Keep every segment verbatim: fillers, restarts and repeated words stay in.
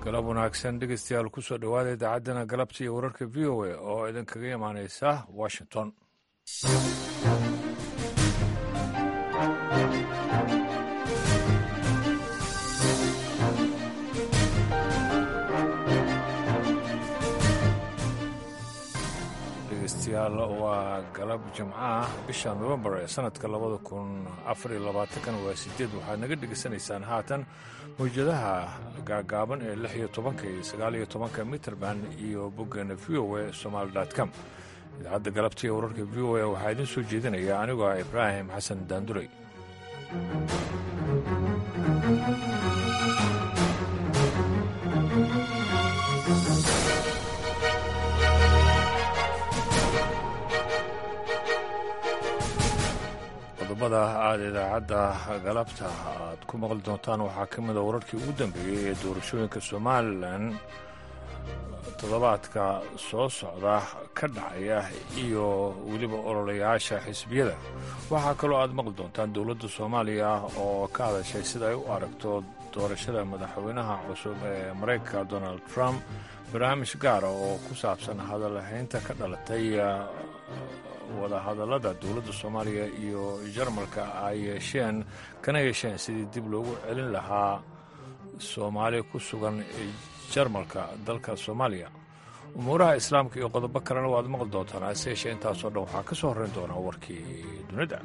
galab wanaagsan dhegeystayaal ku soo dhowaada idaacaddana galabta iyo wararka v o a oo idinkaga imaanaysa washington. dhegeystayaal waa galab jimco ah bisha novembar ee sanadka labada kun afar iyo labaatankan waa sideed waxaad naga dhegeysanaysaan haatan mawjadaha gaagaaban ee lix iyo tobanka iyo sagaal iyo tobanka mitrband iyo boggeena v o a somaali dot com. idaacadda galabta iyo wararka v o a waxaa idiin soo jeedinaya anigoo ah ibraahim xasan daanduray. qodobada aada idaacadda galabta aad ku maqli doontaan waxaa ka mida wararkii ugu dambeeyey ee doorashooyinka somalilan toddobaadka soo socda ka dhacaya iyo weliba ololayaasha xisbiyada. waxaa kaloo aad maqli doontaan dowladda soomaaliya oo ka hadashay sida ay u aragto doorashada madaxweynaha cusub ee maraykanka donald trump, barnaamij gaara oo ku saabsan hadalhaynta ka dhalatay wadahadallada dowladda soomaaliya iyo jarmalka ay yeesheen kana yeesheen sidii dib loogu celin lahaa soomaali ku sugan jarmalka dalka soomaaliya. umuuraha islaamka iyo qodobo kalena waad maqli doontaan, hase yeeshee intaasoo dhan waxaa ka soo horrayn doonaa warkii dunida.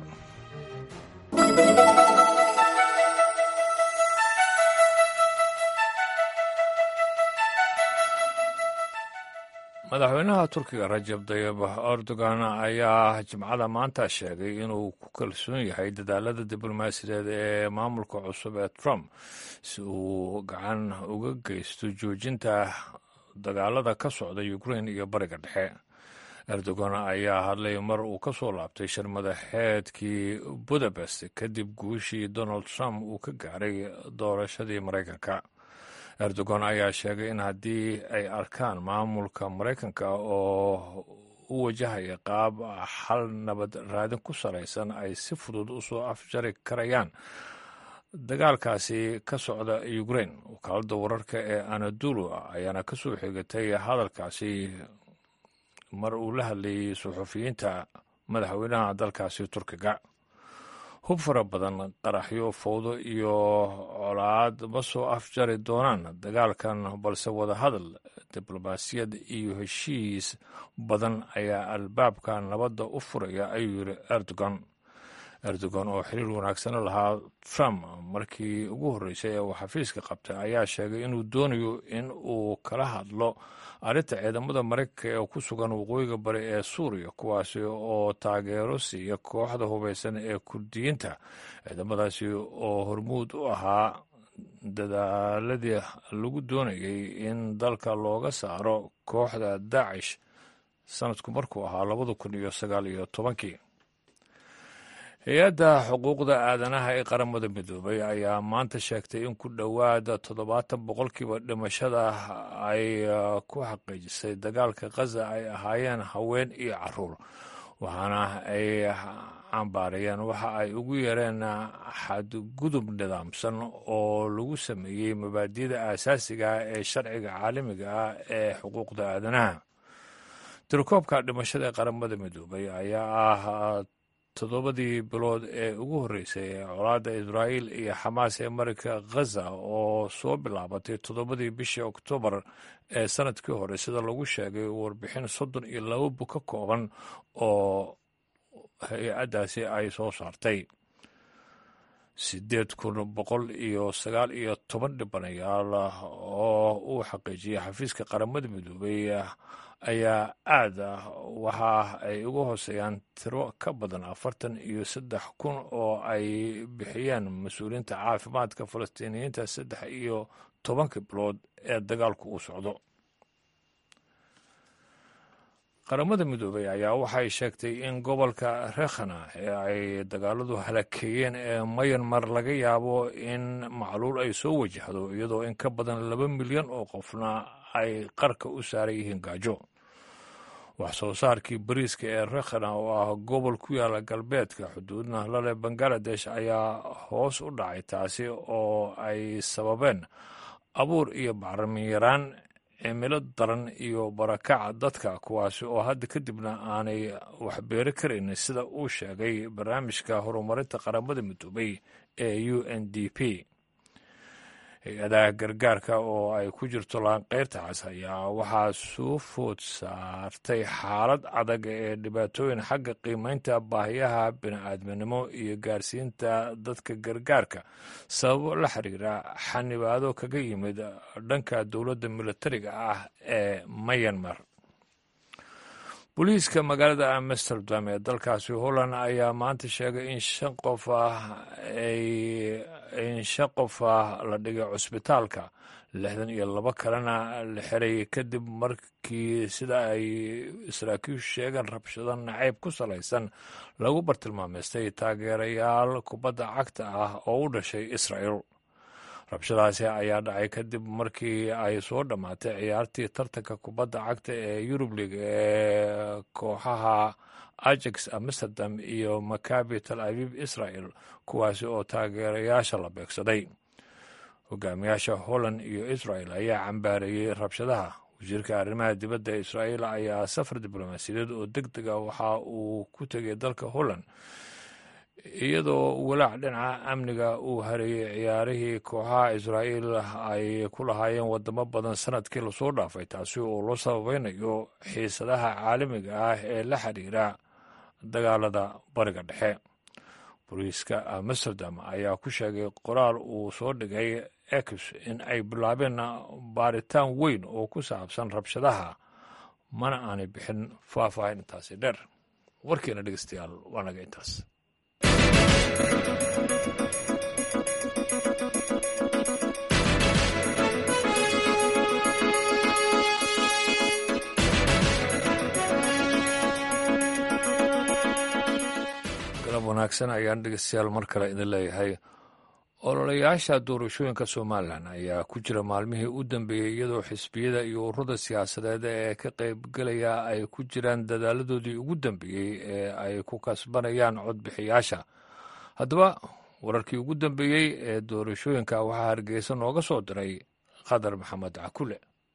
madaxweynaha turkiga rajab tayyib erdogan ayaa jimcada maanta sheegay inuu ku kalsoon yahay dadaalada diblomaasiyadeed ee maamulka cusub ee trump si uu gacan uga geysto joojinta dagaalada ka socda ukrain iyo bariga dhexe. erdogan ayaa hadlay mar uu ka soo laabtay shir madaxeedkii budapest kadib guushii donald trump uu ka gaaray doorashadii maraykanka. erdogan ayaa sheegay in haddii ay arkaan maamulka maraykanka oo u wajahaya qaab xal nabad raadin ku salaysan ay si fudud u soo afjari karayaan dagaalkaasi ka socda ukrain. wakaaladda wararka ee anadolu ayaana ka soo xigatay hadalkaasi mar uu la hadlayay suxufiyiinta madaxweynaha dalkaasi turkiga. hub fara badan, qaraxyo, fowdo iyo colaad ma soo afjari doonaan dagaalkan, balse wadahadal, diblomaasiyad iyo heshiis badan ayaa albaabka nabadda u furaya, ayuu yidhi erdogan. erdogan oo xiriir wanaagsan lahaa trump markii ugu horreysay ee uu xafiiska qabtay ayaa sheegay inuu doonayo in uu kala hadlo arrinta ciidamada maraykanka ee ku sugan waqooyiga bari ee suuriya, kuwaasi oo taageero siiya kooxda hubaysan ee kurdiyiinta. ciidamadaasi oo hormuud u ahaa dadaaladii lagu doonayay in dalka looga saaro kooxda daacish sanadku markuu ahaa labada kun iyo sagaal iyo tobankii. hay-adda xuquuqda aadanaha ee qaramada midoobay ayaa maanta sheegtay in ku dhowaada toddobaatan boqolkiiba dhimashada ay ku xaqiijisay dagaalka khaza ay ahaayeen haween iyo caruur, waxaana ay cambaarayeen waxa ay ugu yareen xadgudub nidaamsan oo lagu sameeyey mabaadi'da aasaasiga ah ee sharciga caalamiga ah ee xuquuqda aadanaha. tirakoobka dhimashada ee qaramada midoobay ayaa ah toddobadii bilood ee ugu horreysay ee colaadda israa'iil iyo xamaas ee marinka khaza oo soo bilaabatay toddobadii bishii oktoobar ee sanadkii hore, sida lagu sheegay warbixin soddon iyo laba bug ka kooban oo hay-addaasi ay soo saartay. siddeed kun boqol iyo sagaal iyo toban dhibanayaal oo uu xaqiijiyey xafiiska qaramada midoobay ayaa aad waxa ay uga hooseeyaan tiro ka badan afartan iyo saddex kun oo ay bixiyeen mas-uuliyiinta caafimaadka falastiiniyiinta saddex iyo tobankii bilood ee dagaalku uu socdo. qaramada midoobay ayaa waxay sheegtay in gobolka rekhana ee ay dagaaladu halakeeyeen ee mayanmar laga yaabo in macluul ay soo wajahdo, iyadoo in ka badan laba milyan oo qofna ay qarka u saaran yihiin gaajo. wax soo saarkii bariiska ee rekhana oo ah gobol ku yaala galbeedka xuduudna lale bangaladesh ayaa hoos u dhacay, taasi oo ay sababeen abuur iyo bacrimin yaraan cimilo daran iyo barakaca dadka kuwaasi oo hadda kadibna aanay waxbeeri karaynin sida uu sheegay barnaamijka horumarinta qaramada midoobay ee u n d p. hay-adaha gargaarka oo ay ku jirto laanqeyrta cas ayaa waxaa soo food saartay xaalad adag ee dhibaatooyin xagga qiimaynta baahiyaha bini'aadminimo iyo gaarsiinta dadka gargaarka sababo la xiriira xanibaado kaga yimid dhanka dowladda militariga ah ee Myanmar. booliiska magaalada Amsterdam ee dalkaasi Holland ayaa maanta sheegay in shan qof ah ay in shan qof ah la dhigay cusbitaalka lixdan iyo laba kalena la xiray kadib markii sida ay saraakiishu sheegeen rabshado nacayb ku salaysan lagu bartilmaameystay taageerayaal kubadda cagta ah oo u dhashay Israel. rabshadaasi ayaa dhacay kadib markii ay soo dhammaatay ciyaartii tartanka kubadda cagta ee Yurub League ee kooxaha Ajax Amsterdam iyo Maccabi Tel Aviv Israel kuwaasi oo taageerayaasha la beegsaday. hogaamiyaasha Holland iyo Israel ayaa cambaareeyey rabshadaha. wasiirka arrimaha dibadda Israel ayaa safar diblomaasiyadeed oo degdeg ah waxa uu ku tegay dalka Holland iyadoo walaac dhinaca amniga uu hareeyey ciyaarihii kooxaha Israa'iil ay ku lahaayeen wadamo badan sanadkii lasoo dhaafay taasi oo loo sababaynayo xiisadaha caalamiga ah ee la xiriira dagaalada bariga dhexe. booliiska Amsterdam ayaa ku sheegay qoraal uu soo dhigay X in ay bilaabeen baaritaan weyn oo ku saabsan rabshadaha mana aanay bixin faahfaahin intaasi dheer. warkiina dhegeystayaal waa naga intaas. galab wanaagsan ayaan dhegeystayaal mar kale idin leeyahay. ololayaasha doorashooyinka Somalilan ayaa ku jira maalmihii u dambeeyey iyadoo xisbiyada iyo ururada siyaasadeed ee ka qaybgalaya ay ku jiraan dadaaladoodii ugu dambeeyey ee ay ku kasbanayaan codbixiyaasha. haddaba wararkii ugu dambeeyey ee doorashooyinka waxaa Hargeysa nooga soo diray Qadar Maxamed Cakule.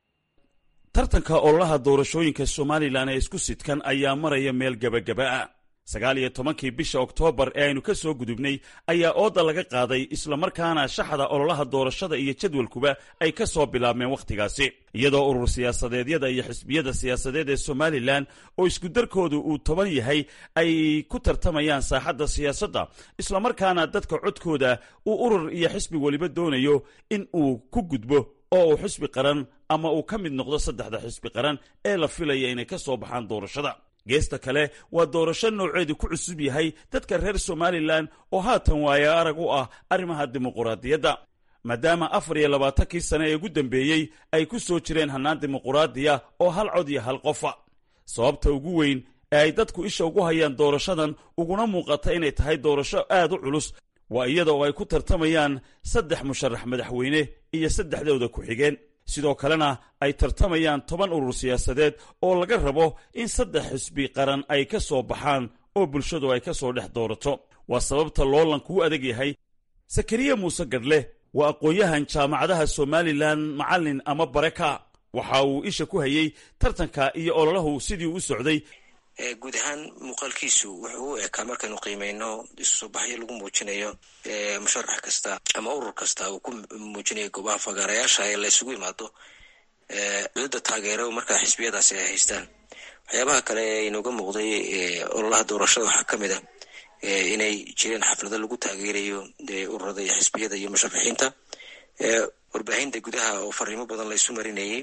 tartanka ololaha doorashooyinka Somalilan ee isku sidkan ayaa maraya meel gabagaba ah. sagaal iyo tobankii bisha Oktoobar ee aynu ka soo gudubnay ayaa ooda laga qaaday isla markaana shaxda ololaha doorashada iyo jadwalkuba ay ka soo bilaabmeen wakhtigaasi iyadoo urur siyaasadeedyada iyo xisbiyada siyaasadeed ee Somalilan oo isku darkoodu uu toban yahay ay ku tartamayaan saaxadda siyaasadda isla markaana dadka codkooda uu urur iyo xisbi waliba doonayo in uu ku gudbo oo uu xisbi qaran ama uu ka mid noqdo saddexda xisbi qaran ee la filaya inay ka soo baxaan doorashada. geesta kale waa doorasho nooceedu ku cusub yahay dadka reer Somalilan oo haatan waaya arag u ah arrimaha dimuqraadiyadda maadaama afar iyo labaatankii sano ee ugu dambeeyey ay ku soo jireen hannaan dimuqraadiya oo hal cod iyo hal qofa. sababta ugu weyn ee ay dadku isha ugu hayaan doorashadan uguna muuqata inay tahay doorasho aad u culus waa iyada oo ay ku tartamayaan saddex musharax madaxweyne iyo saddexdooda ku-xigeen sidoo kalena ay tartamayaan toban urur siyaasadeed oo laga rabo in saddex xisbi qaran ay ka soo baxaan oo bulshadu ay ka soo dhex doorato. waa sababta loolanku u adag yahay. Sakariya Muuse Gadhle waa aqoon-yahan jaamacadaha Somalilan macallin ama baraka waxa uu isha ku hayay tartanka iyo ololahu sidii u socday. guud ahaan muuqaalkiisu wuxuu u ekaa markaynu qiimayno isu soo baxyo lagu muujinayo musharax kasta ama urur kasta uu ku muujinayo goobaha fagaarayaasha ee la isugu yimaado cudurda taageero markaa xisbiyadaasi ay haystaan. waxyaabaha kale ee inooga muuqday ololaha doorashada waxaa ka mid ah inay jireen xaflado lagu taageerayo ururada iyo xisbiyada iyo musharaxiinta. warbaahinta gudaha oo fariimo badan la isu marinayay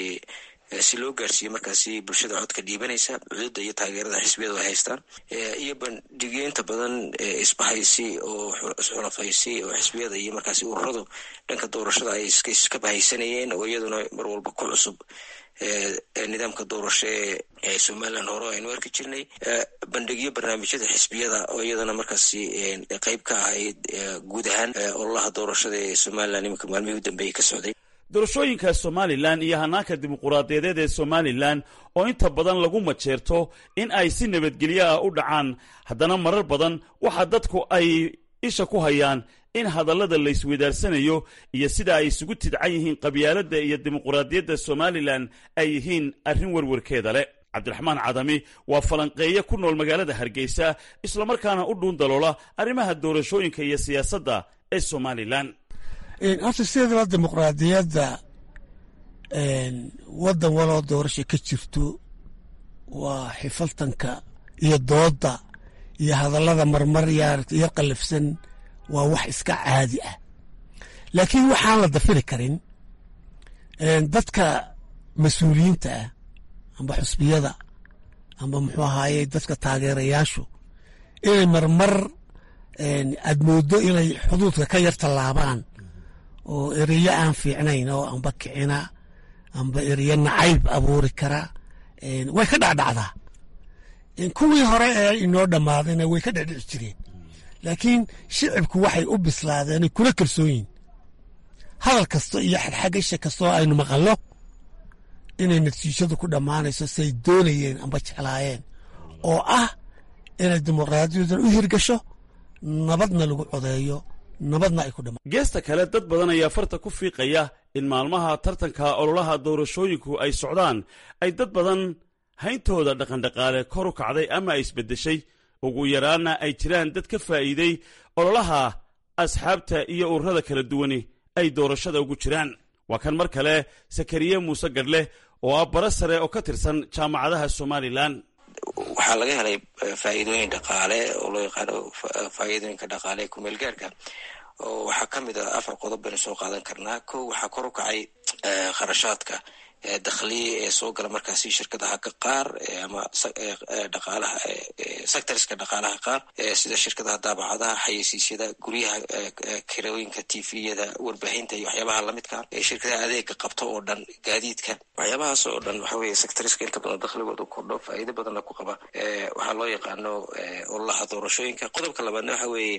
si loo gaarsiiyo markaasi bulshada codka dhiibanaysa cudurda iyo taageerada xisbiyadu ay haystaan iyo bandhigeynta badan isbahaysi oo isxulafaysi oo xisbiyada iyo markaasi ururadu dhanka doorashada ay iska bahaysanayeen oo iyaduna mar walba ku cusub nidaamka doorasho ee Somaliland hore aynu arki jirnay. bandhigyo barnaamijyada xisbiyada oo iyadana markaasi qayb ka ahayd guud ahaan ololaha doorashada ee Somaliland imika maalmihii u dambeeyey ka socday. doorashooyinka Somalilan iyo hanaanka dimuqraadiyadeed ee Somalilan oo inta badan lagu majeerto in ay si nabadgelyo ah u dhacaan haddana marar badan waxa dadku ay isha ku hayaan in hadallada laysweydaarsanayo iyo sida ay isugu tidcan yihiin qabyaaladda iyo dimuquraadiyadda somalilan ay yihiin arrin warwarkeeda leh. cabdiraxmaan cadami waa falanqeeye ku nool magaalada hargeysa islamarkaana u dhuun daloola arrimaha doorashooyinka iyo siyaasadda ee somalilan. horta sideedaba dimuqraadiyadda waddan waloo doorasha ka jirto waa xifaltanka iyo doodda iyo hadallada marmar iyo qallafsan waa wax iska caadi ah. laakiin waxaan la dafiri karin dadka mas-uuliyiinta ah amba xusbiyada amba muxuu ahaaye dadka taageerayaashu inay marmar aad mooddo inay xuduudka ka yar tallaabaan oo ereyo aan fiicnayn oo amba kicina amba ereyo nacayb abuuri kara way ka dhacdhacdaa. kuwii hore ee inoo dhammaadayna way ka dhecdhici jireen, laakiin shicibku waxay u bislaadeen kula kalsoonyiin hadal kasta iyo xadxagasha kastoo aynu maqallo inay natiijadu ku dhammaanayso say doonayeen amba jeclaayeen, oo ah inay dimuqraadiyadan u hirgasho, nabadna lagu codeeyo, nabadna ay ku dhammaan. geesta kale dad badan ayaa farta ku fiiqaya in maalmaha tartanka ololaha doorashooyinku ay socdaan ay dad badan hayntooda dhaqandhaqaale kor u kacday ama ay isbeddeshay, ugu yaraanna ay jiraan dad ka faa'iiday ololaha asxaabta iyo ururada kala duwani ay doorashada ugu jiraan. waa kan mar kale sakariye muuse gadhle oo ah bara sare oo ka tirsan jaamacadaha somalilan. waxaa laga helay faa'iidooyin dhaqaale oo loo yaqaano faa'iidooyinka dhaqaale kumeel gaarka, oo waxaa ka mid ah afar qodob baynu soo qaadan karnaa. kow, waxaa kor u kacay kharashaadka dakhliye ee soo gala markaasi shirkadaha qaar ama dhaqaalaha sectorska dhaqaalaha qaar sida shirkadaha daabacadaha, xayeysiisyada, guryaha, kirooyinka, tviyada, warbaahinta iyo waxyaabaha lamidka ee shirkadaha adeega qabto oo dhan, gaadiidka, waxyaabahaas oo dhan waxa weeye sectorska inta badan dakhligooda kordho, faa'iido badanna ku qaba. waxaa loo yaqaano ololaha doorashooyinka. qodobka labaadna waxa weeye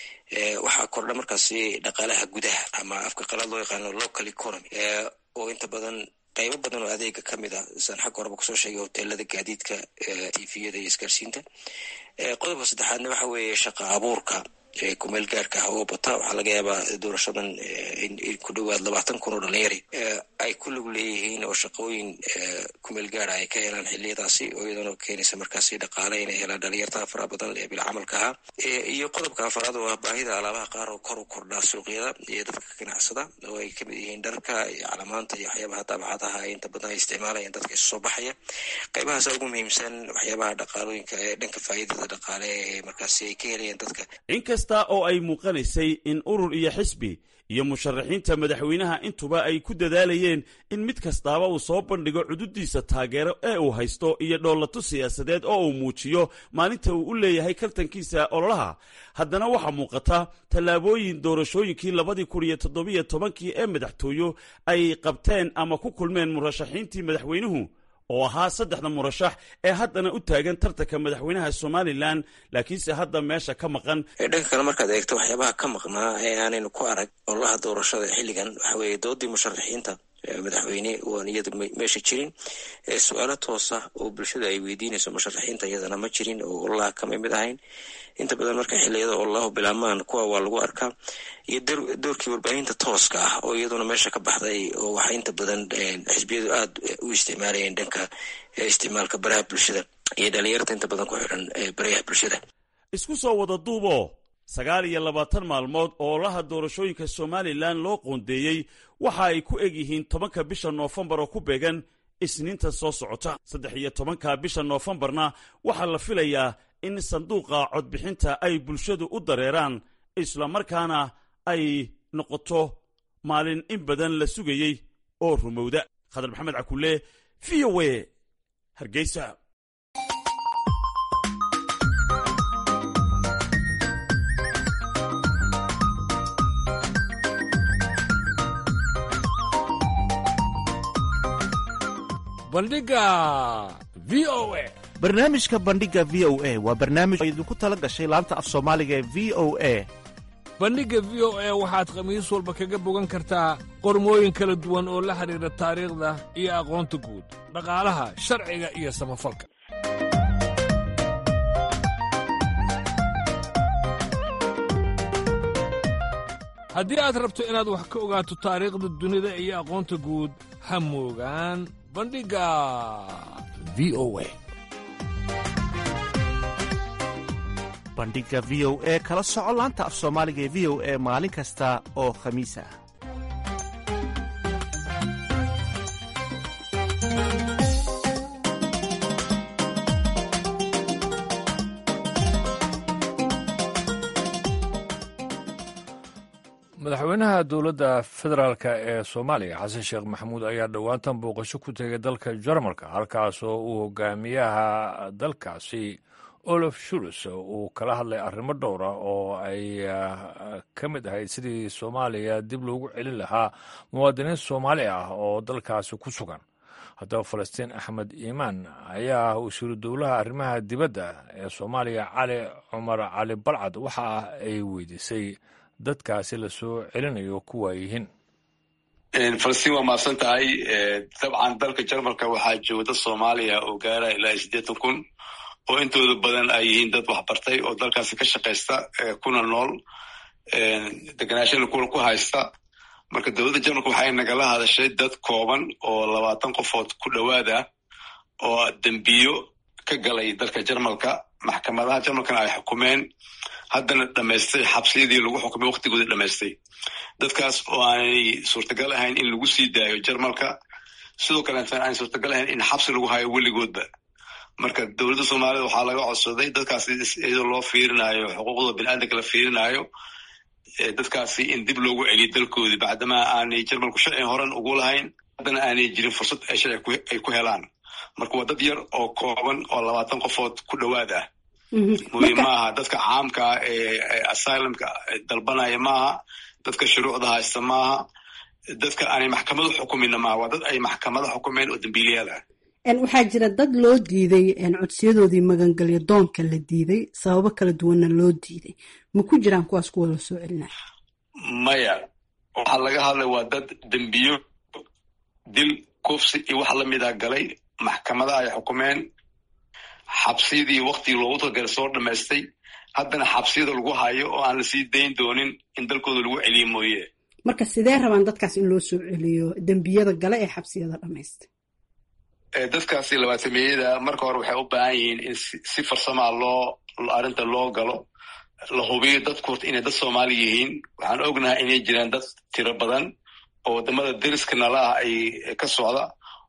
waxaa kordha markaasi dhaqaalaha gudaha ama afka qalaad loo yaqaano local economy, oo inta badan qaybo badan oo adeega ka mid ah san xagga horeba kusoo sheegay hoteelada, gaadiidka, tviyada iyo isgaarsiinta. qodobka saddexaadna waxa weeye shaqa abuurka kumeel gaarka ah oo bata. waxaa laga yaabaa doorashadan in ku dhowaad labaatan kun oo dhalinyari ay ku lug leeyihiin oo shaqooyin kumeel gaara ay ka helaan xiliyadaasi, oo iyadana keenaysa markaasi dhaqaale inay helaan dhalinyarta fara badan ee bilcamalka ahaa. iyo qodobka afaraad oo ah baahida alaabaha qaar oo kor u kordhaa suuqyada iyo dadka ka ganacsada, oo ay kamid yihiin dharka iyo calamaanta iyo waxyaabaha daabacadaha ay inta badan ay isticmaalayaan dadka isu soo baxaya. qaybahaas ugu muhiimsan waxyaabaha dhaqaalooyinka ee dhanka faa'iidada dhaqaale ee markaasi ay ka helayaan dadka. inkasta oo ay muuqanaysay in urur iyo xisbi iyo musharaxiinta madaxweynaha intuba ay ku dadaalayeen in mid kastaaba uu soo bandhigo cududiisa taageero ee uu haysto iyo dhoolato siyaasadeed oo uu muujiyo maalinta uu u leeyahay kaltankiisa ololaha, haddana waxaa muuqata tallaabooyin doorashooyinkii labadii kun iyo toddobiyo tobankii ee madaxtooyo ay qabteen ama ku kulmeen murashaxiintii madaxweynuhu oo ahaa saddexda murashax ee haddana u taagan tartanka madaxweynaha somalilan, laakiinse hadda meesha ka maqan. dhanka kale markaad eegto waxyaabaha ka maqnaa ee aanaynu ku arag ololaha doorashada xilligan waxa weeye doodii musharaxiinta madaxweyne waan iyada meesha jirin. su-aalo toosa oo bulshada ay weydiinayso musharaxiinta iyadana ma jirin oo ololaha kama mid ahayn. inta badan marka xiliyada ololaha bilaamaan kuwa waa lagu arkaa, iyo doorkii warbaahinta tooska ah oo iyaduna meesha ka baxday, oo waxaa inta badan xisbiyadu aada u isticmaalayeen dhanka isticmaalka baraha bulshada iyo dhalinyarta inta badan ku xidhan barayaha bulshada. isku soo wada duubo sagaal iyo labaatan maalmood oo ololaha doorashooyinka somalilan loo qoondeeyey waxa ay ku eg yihiin tobanka bisha noofembar oo ku beegan isniinta soo socota. saddex iyo tobanka bisha noofembarna waxaa la filayaa in sanduuqa codbixinta ay bulshadu u dareeraan, islamarkaana ay noqoto maalin in badan la sugayey oo rumowda. khadar maxamed cakulle, v o a, hargeysa. bandhiga v o a. barnaamijka bandhiga v o a waa barnaamij oo idinku tala gashay laanta af soomaaliga ee v o a. bandhigga v o a waxaad khamiis walba kaga bogan kartaa qormooyin kala duwan oo la xidhiidha taariikhda iyo aqoonta guud, dhaqaalaha, sharciga iyo samafalka. haddii aad rabto inaad wax ka ogaato taariikhda dunida iyo aqoonta guud ha moogaan bandhigga v o a bandhigga v o e kala soco laanta af soomaaliga ee v o e maalin kasta oo khamiis ah. madaxweynaha dowladda federaalk ee soomaaliya xasan sheekh maxamuud ayaa dhowaantan booqasho ku tegay dalka jarmalka halkaasoo uu hogaamiyaha dalkaasi olaf shuls uu kala hadlay arrimo dhowra oo ay ka mid ahayd sidii soomaaliya dib loogu celin lahaa muwaadiniin soomaali ah oo dalkaasi ku sugan. haddaba falastiin axmed iimaan ayaa wasiiru dowlaha arrimaha dibadda ee soomaaliya cali cumar cali balcad waxa ay weydiisay dadkaasi la soo celinayo kuwa yihiin. falastiin waa mahadsan tahay. dabcan dalka jarmalka waxaa jooga dad soomaaliya oo gaara ilaa siddeetan kun oo intooda badan ay yihiin dad waxbartay oo dalkaasi ka shaqaysta kuna nool deganaashana ku haysta. marka dowladda jarmalka waxay nagala hadashay dad kooban oo labaatan qofood ku dhowaada oo dembiyo ka galay dalka jarmalka. maxkamadaha jarmalkana ay xukumeen haddana dhamaystay xabsiyadii lagu xukumay waktigoodii dhamaystay. dadkaas oo aanay suurtagal ahayn in lagu sii daayo jarmalka, sidoo kaleetan aanay suurtagal ahayn in xabsi lagu hayo weligoodba. marka dowladda soomaalida waxaa laga codsaday dadkaasi iyadoo loo fiirinayo xuquuqda biniaadamka la fiirinayo dadkaasi in dib loogu celiyo dalkoodii bacdamaa aanay jarmalku sharci horan ugu lahayn, haddana aanay jirin fursad ay sharci ay ku helaan. marka waa dad yar oo kooban oo labaatan qofood ku dhowaad ah. muhiim maaha dadka caamka ee asylumka dalbanaya maaha, dadka shuruucda haysta maaha, dadka aanay maxkamado xukumina maaha, waa dad ay maxkamado xukumeen oo dambiiliyaad ah. waxaa jira dad loo diiday codsiyadoodii magangelyo doonka la diiday, sababo kala duwanna loo diiday. ma ku jiraan kuwaas kuwa la soo celinaya? maya, waxaa laga hadlay waa dad dembiyo dil, kufsi iyo wax lamida galay, maxkamada ay xukumeen, xabsiyadii waktigii loogu talagalay soo dhamaystay, haddana xabsiyada lagu hayo oo aan lasii dayn doonin in dalkooda lagu celiyo mooye. marka sidee rabaan dadkaas in loo soo celiyo dembiyada gale ee xabsiyada dhamaystay? dadkaasi labaatameyada marka hore waxay u baahan yihiin in si farsamaa loo arrinta loo galo, la hubiyo dadku horta inay dad soomaali yihiin. waxaan ognahay inay jiraan dad tiro badan oo wadamada deriska nala ah ay ka socda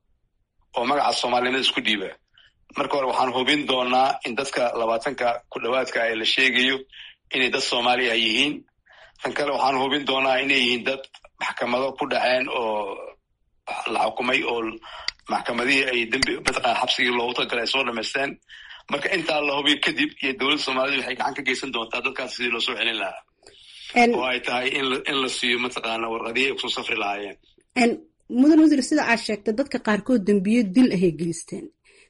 oo magaca soomaalinimada isku dhiiba. marka hore waxaan hubin doonaa in dadka labaatanka ku dhowaadka ee la sheegayo inay dad soomaaliya yihiin. tan kale waxaan hubin doonaa inay yihiin dad maxkamado ku dhaceen oo la xukumay oo maxkamadihii ay dembi mataqana xabsigii loogu talagalay ay soo dhamaysteen. marka intaa la hubiyo kadib iyo dowladda soomaalida waxay gacan ka geysan doontaa dadkaas sidii loo soo celin lahaa, oo ay tahay in la siiyo mataqaana warqadihii ay kusoo safri lahaayeen. mudan wasiir, sida aad sheegtay dadka qaarkood dembiyo dil ahay geysteen.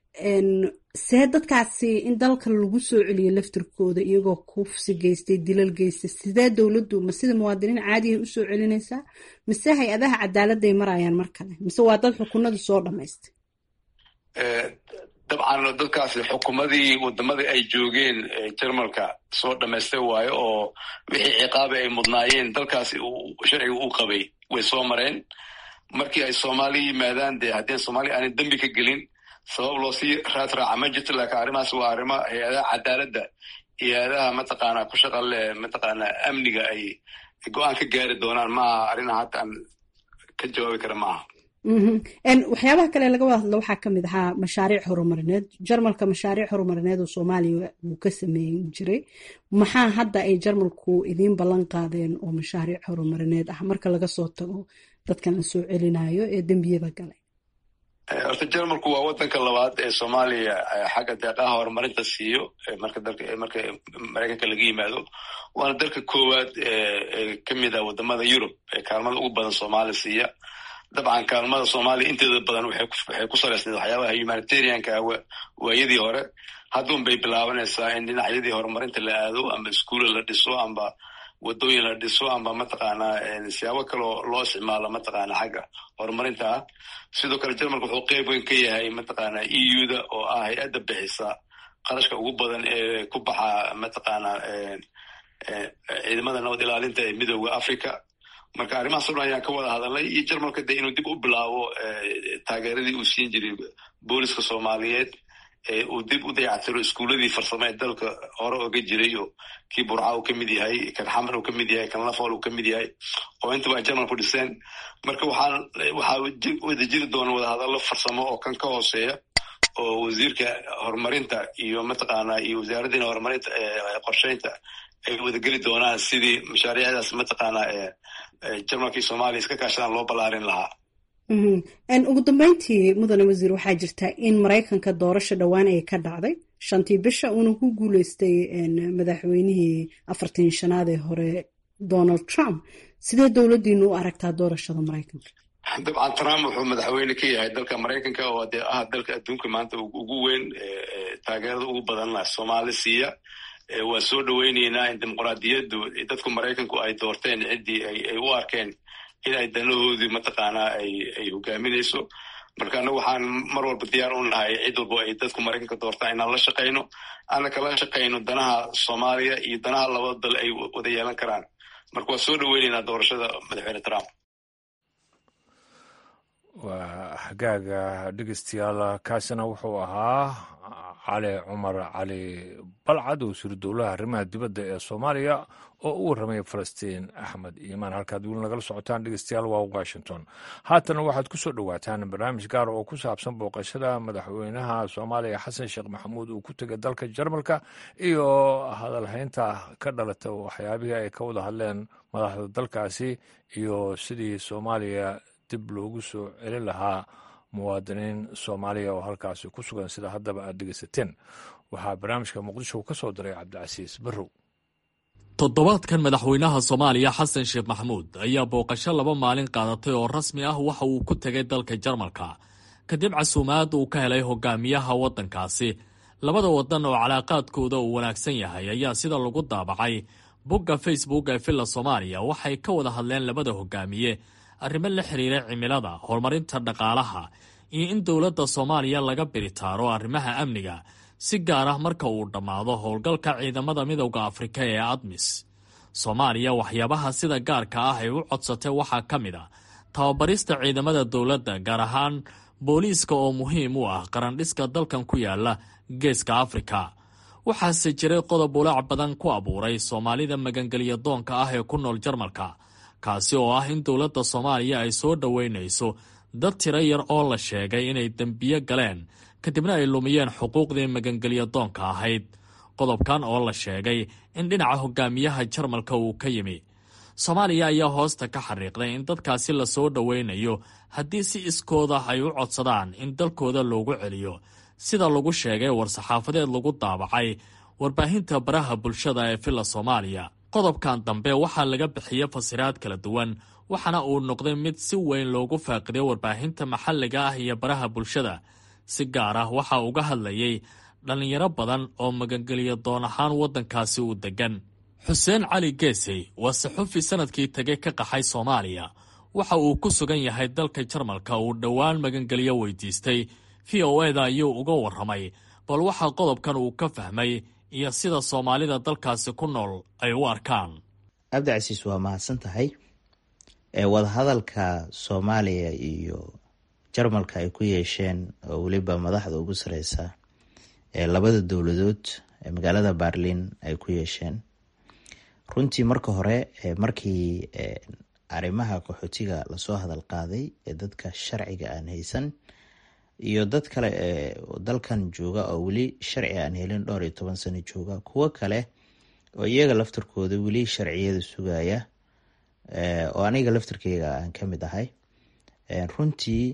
see dadkaasi in dalka lagu soo celiyo laftirkooda iyagoo kufsi geystay, dilal geystay, sidee dowladdu ma sida muwaadiniin caadihay usoo celinaysaa, mise hay-adaha cadaaladday marayaan mar kale, mise waa dad xukunadu soo dhamaystay? dabcan dadkaasi xukumadii wadamadii ay joogeen jarmalka soo dhamaystay waayo oo wixii ciqaabi ay mudnaayeen dalkaasi sharciga u qabay way soo mareen. markii ay soomaaliya yimaadaan dee haddii soomaaliya aanay dembi ka gelin sabab loo sii raad raaca ma jirto. laakiin arrimahaas waa arrimo hay-adaha cadaaladda iyo hay-adaha mataqaana ku shaqa leh mataqaana amniga ay go-aan ka gaari doonaan. maaha arrinaha hadda aan ka jawaabi kara maaha. waxyaabaha kale laga wada hadlo waxaa kamid ahaa mashaariic horumarineed. jarmalka mashaariic horumarineed oo soomaaliya wuu ka sameeyin jiray. maxaa hadda ay jarmalku idiin ballan qaadeen oo mashaariic horumarineed ah marka laga soo tago dadkan la soo celinayo ee dembiyada galay? horta jarmalku waa wadanka labaad ee soomaaliya xagga deeqaha horumarinta siiyo marka dalka marka maraykanka laga yimaado, waana dalka koowaad ee kamid ah wadamada yurub ee kaalmada ugu badan soomaaliya siiya. dabcan kaalmada soomaaliya inteeda badan waxay ku salaysnayd waxyaabaha humanitarianka waayadii hore. haddun bay bilaabanaysaa in dhinacyadii horumarinta la aado, amba iskuula la dhiso, amba wadooyin la dhiso, amba mataqaana siyaabo kaloo loo isticmaalo mataqaana xagga horumarinta ah. sidoo kale jarmalka wuxuu qeyb weyn ka yahay mataqaana e u da oo ah hay-adda bixisa qarashka ugu badan ee ku baxa mataqaana ciidamada nabad ilaalinta ee midooda africa. marka arrimahaas o dhan ayaan ka wada hadalnay iyo jarmalka de inuu dib u bilaabo taageeradii uu siin jiray booliska soomaaliyeed uu dib u dayactiro iskuuladii farsamo ee dalka hore oga jiray oo kii burca uu ka mid yahay kan xamar uu ka mid yahay kan lafool uu ka mid yahay oo intaba ay jarmalku dhiseen marka waxaa waxaa wada jiri doona wadahadallo farsamo oo kan ka hooseeya oo wasiirka horumarinta iyo mataqaanaa iyo wasaaradiina horumarinta qorsheynta ay wadageli doonaan sidii mashaariicdaas mataqaanaa jarmalka iyo soomaaliya iska kaashadaan loo ballaarin lahaa ugu dambeyntii mudane wasiir waxaa jirta in maraykanka doorasho dhowaan ay ka dhacday shantii bisha uuna ku guuleystay madaxweynihii afartan shanaad ee hore donald trump sidee dowladdiinu u aragtaa doorashada maraykanka dabcan trump wuxuu madaxweyne ka yahay dalka maraykanka oo dee ah dalka adduunka maanta ugu weyn taageerada ugu badan soomaali siiya waa soo dhoweyneynaa in dimuqraadiyaddu dadku maraykanku ay doorteen ciddii ay u arkeen in ay danahoodii mataqaanaa ay ay hogaaminayso marka annagu waxaan mar walba diyaar u nahay cid walbo ay dadku maraykanka doortaan inaan la shaqayno aana kala shaqayno danaha soomaaliya iyo danaha labada dal ay wada yeelan karaan marka waa soo dhoweyneynaa doorashada madaxweyne trump waa hagaaga dhegeystayaal kaasina wuxuu ahaa cali cumar cali balcad wasiiru dowlaha arrimaha dibadda ee soomaaliya oo u warramaya falastiin axmed iimaan halkaad weli nagala socotaan dhegeystayaal waa washington haatana waxaad ku soo dhowaataan barnaamij gaar oo ku saabsan booqashada madaxweynaha soomaaliya xasan sheekh maxamuud uu ku tegay dalka jarmalka iyo hadalhaynta ka dhalata waxyaabihii ay ka wada hadleen madaxda dalkaasi iyo sidii soomaaliya dib loogu soo celin lahaa muwaadiniin soomaaliya oo halkaasi ku sugan sida haddaba aad dhegeysateen waxaa barnaamijka muqdisho ka soo diray cabdicasiis barrow toddobaadkan madaxweynaha soomaaliya xasan sheekh maxamuud ayaa booqasho laba maalin qaadatay oo rasmi ah waxa uu ku tegay dalka jarmalka kadib casuumaad uu ka helay hogaamiyaha waddankaasi labada waddan oo calaaqaadkooda uu wanaagsan yahay ayaa sida lagu daabacay bogga facebook ee villa soomaaliya waxay ka wada hadleen labada hogaamiye arrimo la xiriira cimilada horumarinta dhaqaalaha iyo in dowladda soomaaliya laga biritaaro arrimaha amniga si gaar ah marka uu dhammaado howlgalka ciidamada midowda afrika ee admis soomaaliya waxyaabaha sida gaarka ah ay u codsatay waxaa ka mid a tababarista ciidamada dowladda gaar ahaan booliiska oo muhiim u ah qarandhiska dalkan ku yaala geeska afrika waxaase jiray qodob walaac badan ku abuuray soomaalida magangelya doonka ah ee ku nool jarmalka kaasi oo ah in dowladda soomaaliya ay soo dhoweynayso dad tiro yar oo la sheegay inay dembiyo galeen kadibna ay lumiyeen xuquuqdii magangelya doonka ahayd qodobkan oo la sheegay in dhinaca hogaamiyaha jarmalka uu ka yimi soomaaliya ayaa hoosta ka xariiqday in dadkaasi la soo dhoweynayo haddii si iskooda ay u codsadaan in dalkooda loogu celiyo sida lagu sheegay war-saxaafadeed lagu daabacay warbaahinta baraha bulshada ee villa soomaaliya qodobkan dambe waxaa laga bixiyey fasiraad kala duwan waxaana uu noqday mid si weyn loogu faaqiday warbaahinta maxalliga ah iyo baraha bulshada si gaar ah waxaa uga hadlayay dhallinyaro badan oo magangelya doon ahaan waddankaasi u deggan xuseen cali geesey waa saxufi sanadkii tegey ka qaxay soomaaliya waxa uu ku sugan yahay dalka jarmalka uu dhowaan magangelyo weydiistay v o eda ayuu uga warramay bal waxaa qodobkan uu ka fahmay iyo sida soomaalida dalkaasi ku nool ay u arkaan cabdicasiis waa mahadsan tahay wadahadalka soomaaliya iyo jarmalka ay ku yeesheen oo weliba madaxda ugu sareysa ee labada dowladood ee magaalada berlin ay ku yeesheen runtii marka hore markii arrimaha qaxootiga lasoo hadal qaaday ee dadka sharciga aan haysan iyo dad kale ee dalkan jooga oo weli sharci aan helin dhowr iyo toban sano jooga kuwo kale oo iyaga laftarkooda weli sharciyada sugaya oo aniga laftarkeyga aan ka mid ahay runtii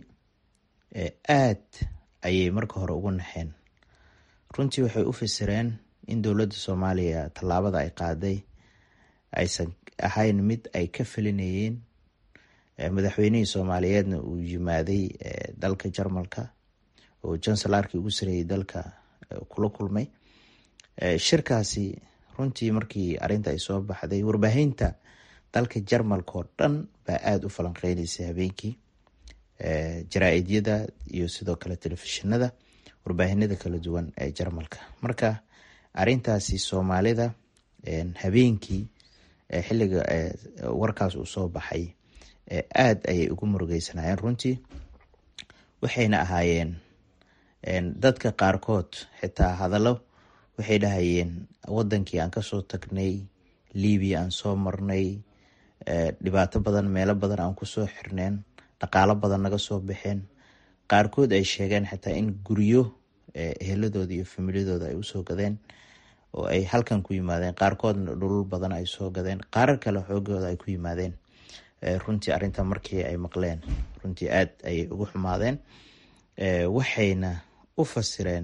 aad ayay marka hore ugu naxeen runtii waxay u fasireen in dowladda soomaaliya tallaabada ay qaaday aysan ahayn mid ay ka felinayeen madaxweynihii soomaaliyeedna uu yimaaday dalka jarmalka oo jansalarkii ugu sareeyay dalka kula kulmay shirkaasi runtii markii arinta ay soo baxday warbaahinta dalka jarmalka oo dhan baa aada u falanqeynaysay habeenkii jaraa-idyada iyo sidoo kale telefishinada warbaahinada kala duwan ee jarmalka marka arintaasi soomaalida habeenkii xilliga warkaas uu soo baxay aada ayay ugu murugeysanaayeen runtii. waxayna ahaayeen dadka qaarkood xitaa hadallo waxay dhahayeen wadankii aan kasoo tagnay libiya aan soo marnay, dhibaato badan meelo badan aan kusoo xirneen, dhaqaalo badan naga soo baxeen. qaarkood ay sheegeen xitaa in guryo eheladooda iyo familiyadooda ay usoo gadeen oo ay halkan ku yimaadeen, qaarkoodna dhulul badan ay soo gadeen, qaarar kale xoogooda ay ku yimaadeen. runtii arrinta markii ay maqleen runtii aad ayay ugu xumaadeen, waxayna u fasireen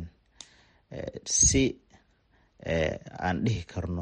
si aan dhihi karno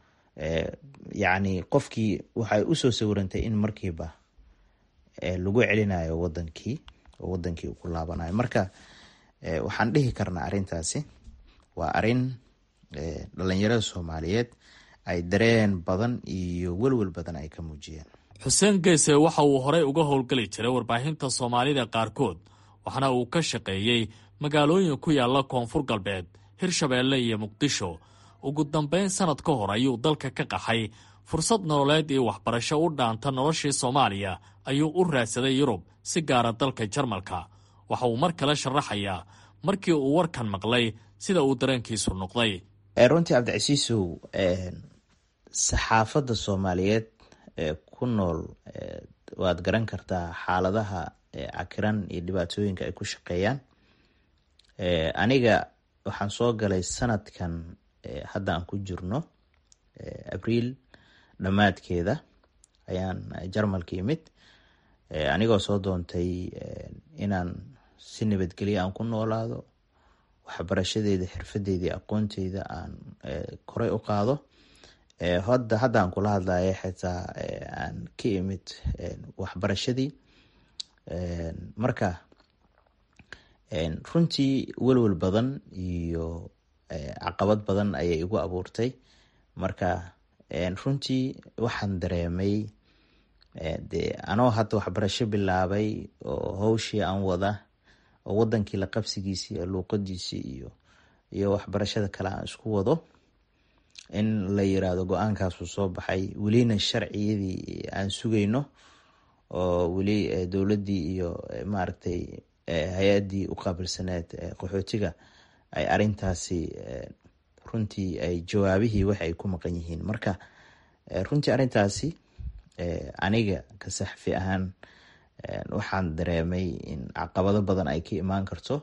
yacni qofkii waxay usoo sawirantay in markiiba lagu celinayo wadankii oo wadankii uu ku laabanayo. marka waxaan dhihi karnaa arrintaasi waa arrin dhalinyarada soomaaliyeed ay dareen badan iyo welwel badan ay ka muujiyeen. xuseen geese waxa uu horey uga howlgeli jiray warbaahinta soomaalida qaarkood, waxaana uu ka shaqeeyey magaalooyin ku yaala koonfur galbeed, hirshabeelle iyo muqdisho. ugu dambeyn sanad ka hor ayuu dalka ka qaxay. fursad nololeed iyo waxbarasho u dhaanta noloshii soomaaliya ayuu u raadsaday yurub, si gaara dalka jarmalka. waxa uu mar kale sharaxayaa markii uu warkan maqlay sida uu dareenkiisu noqday. runtii cabdicasiisow, saxaafadda soomaaliyeed ku nool waad garan kartaa xaaladaha cakiran iyo dhibaatooyinka ay ku shaqeeyaan. aniga waxaan soo galay sanadkan hadda aan ku jirno abriil dhammaadkeeda ayaan jarmalka imid, anigoo soo doontay inaan si nabadgelya aan ku noolaado, waxbarashadeeda, xirfadeedii, aqoonteyda aan koray u qaado. hadda hadda aan kula hadlaya xitaa aan ka imid waxbarashadii. marka runtii welwel badan iyo caqabad badan ayay igu abuurtay. marka runtii waxaan dareemay de anoo hadda waxbarasho bilaabay oo hawshii aan wada oo wadankii la qabsigiisii iyo luuqadiisii iyo iyo waxbarashada kale aan isku wado, in la yiraahdo go-aankaasuu soo baxay, welina sharciyadii aan sugayno oo weli dowladdii iyo maaragtay hay-addii u qaabilsaneed qaxootiga ay arintaasi runtii ay jawaabihii wax ay ku maqan yihiin. marka runtii arintaasi aniga ka saxafi ahaan waxaan dareemay in caqabado badan ay ka imaan karto,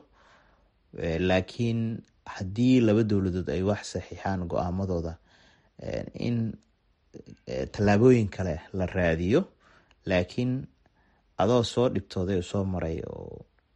laakiin haddii laba dowladood ay wax saxiixaan go-aamadooda, in tallaabooyin kale la raadiyo. laakiin adoo soo dhibtooday oo soo maray oo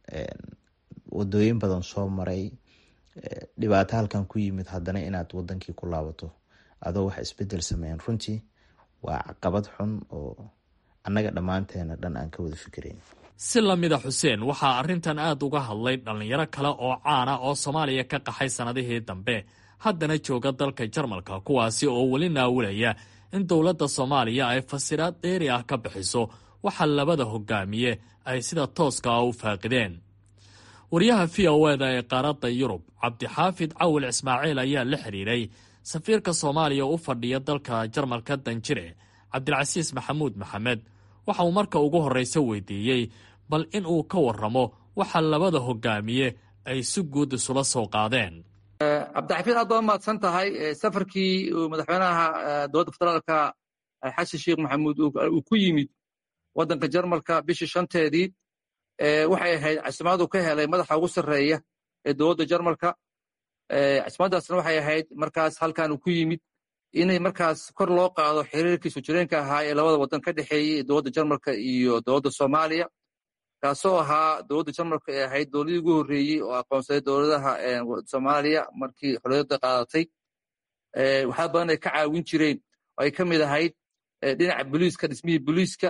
wadooyin badan soo maray, dhibaato halkan ku yimid, haddana inaad wadankii ku laabato adoo wax isbedel sameeyeen, runtii waa caqabad xun oo annaga dhammaanteena dhan aan ka wada fikirayn. si lamida xuseen waxaa arrintan aad uga hadlay dhallinyaro kale oo caana oo soomaaliya ka qaxay sannadihii dambe, haddana jooga dalka jarmalka, kuwaasi oo weli naawilaya in dowladda soomaaliya ay fasiraad dheeri ah ka bixiso waxa labada hogaamiye ay sida tooska ah u faaqideen. wariyaha v o eda ee qaaradda yurub cabdixaafid cawil ismaaciil ayaa la xiriiray safiirka soomaaliya u fadhiya dalka jarmalka danjire cabdilcasiis maxamuud maxamed. waxa uu marka ugu horreysa weydiiyey bal in uu ka warramo waxa labada hogaamiye ay si guud isula soo qaadeen. cabdixafiid aad baa mahadsan tahay. safarkii madaxweynaha dowladda federaalka xasan sheekh maxamuud uu ku yimid waddanka jarmalka bishii shanteedii waxay ahayd casimaadu ka helay madaxa ugu sarreeya ee dowladda jarmalka. casimaadaasna waxay ahayd markaas halkan uu ku yimid inay markaas kor loo qaado xiriirkii soo jireenka ahaa ee labada waddan ka dhexeeyey dowladda jarmalka iyo dowladda soomaaliya, kaasoo ahaa dowladda jarmalka ee ahayd dowladii ugu horreeyey oo aqoonsaday dowladaha soomaaliya markii xorriyadda qaadatay. waxaa badan ay ka caawin jireen oo ay ka mid ahayd dhinaca booliiska, dhismihii booliiska,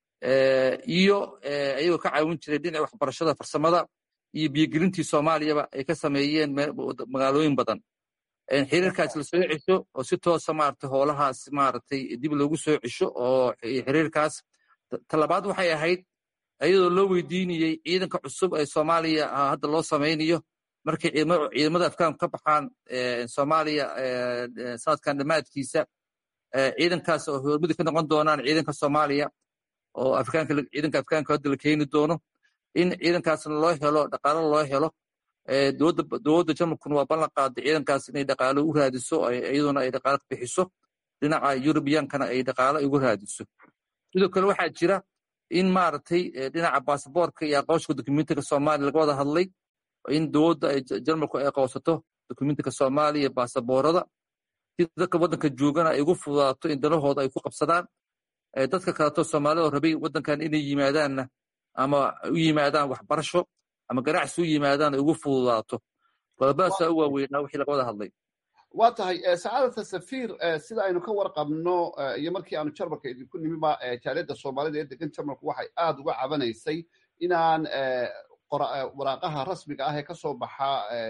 iyo ayagoo ka caawin jiray dhinaca waxbarashada, farsamada iyo biyogelintii soomaaliyaba ay ka sameeyeen magaalooyin badan. xiriirkaas la soo cesho oo si toosa maaragtay howlahaas maaragtay dib loogu soo cesho oo xiriirkaas. talabaad waxay ahayd iyadoo loo weydiinayey ciidanka cusub ee soomaaliya hadda loo samaynayo markay ciidamada afgaanku ka baxaan soomaaliya sanadkan dhammaadkiisa, ciidankaas oo hormudi ka noqon doonaan ciidanka soomaaliya oo afrikaanka ciidanka afrikaanka hadda la keeni doono in ciidankaasna loo helo dhaqaalo loo helo dowladda dowladda jarmalkuna waa ballan qaaday ciidankaas inay dhaqaalo u raadiso iyaduna ay dhaqaalo ka bixiso dhinaca yurubiyankana ay dhaqaalo ugu raadiso sidoo kale waxaa jira in maaragtay dhinaca baasaboorka iyo aqoonsiga dokumentiga soomaaliya laga wada hadlay in dowladda ay jarmalku ay aqoonsato dokumentiga soomaaliya iyo baasaboorada si dadka waddanka joogana ay ugu fududaato in danahooda ay ku qabsadaan dadka kaleto soomaalida oo rabay waddankan inay yimaadaanna ama u yimaadaan waxbarasho ama ganacsi u yimaadaan ay ugu fududaato qodobadaasaa u waaweynaa wixii laga wada hadlay waa tahay sacaadata safiir sida aynu ka warqabno iyo markii aanu jarmalka idinku nimiba jaaliyadda soomaalida ee degan jarmalku waxay aad uga cabanaysay inaan waraaqaha rasmiga ah ee ka soo baxa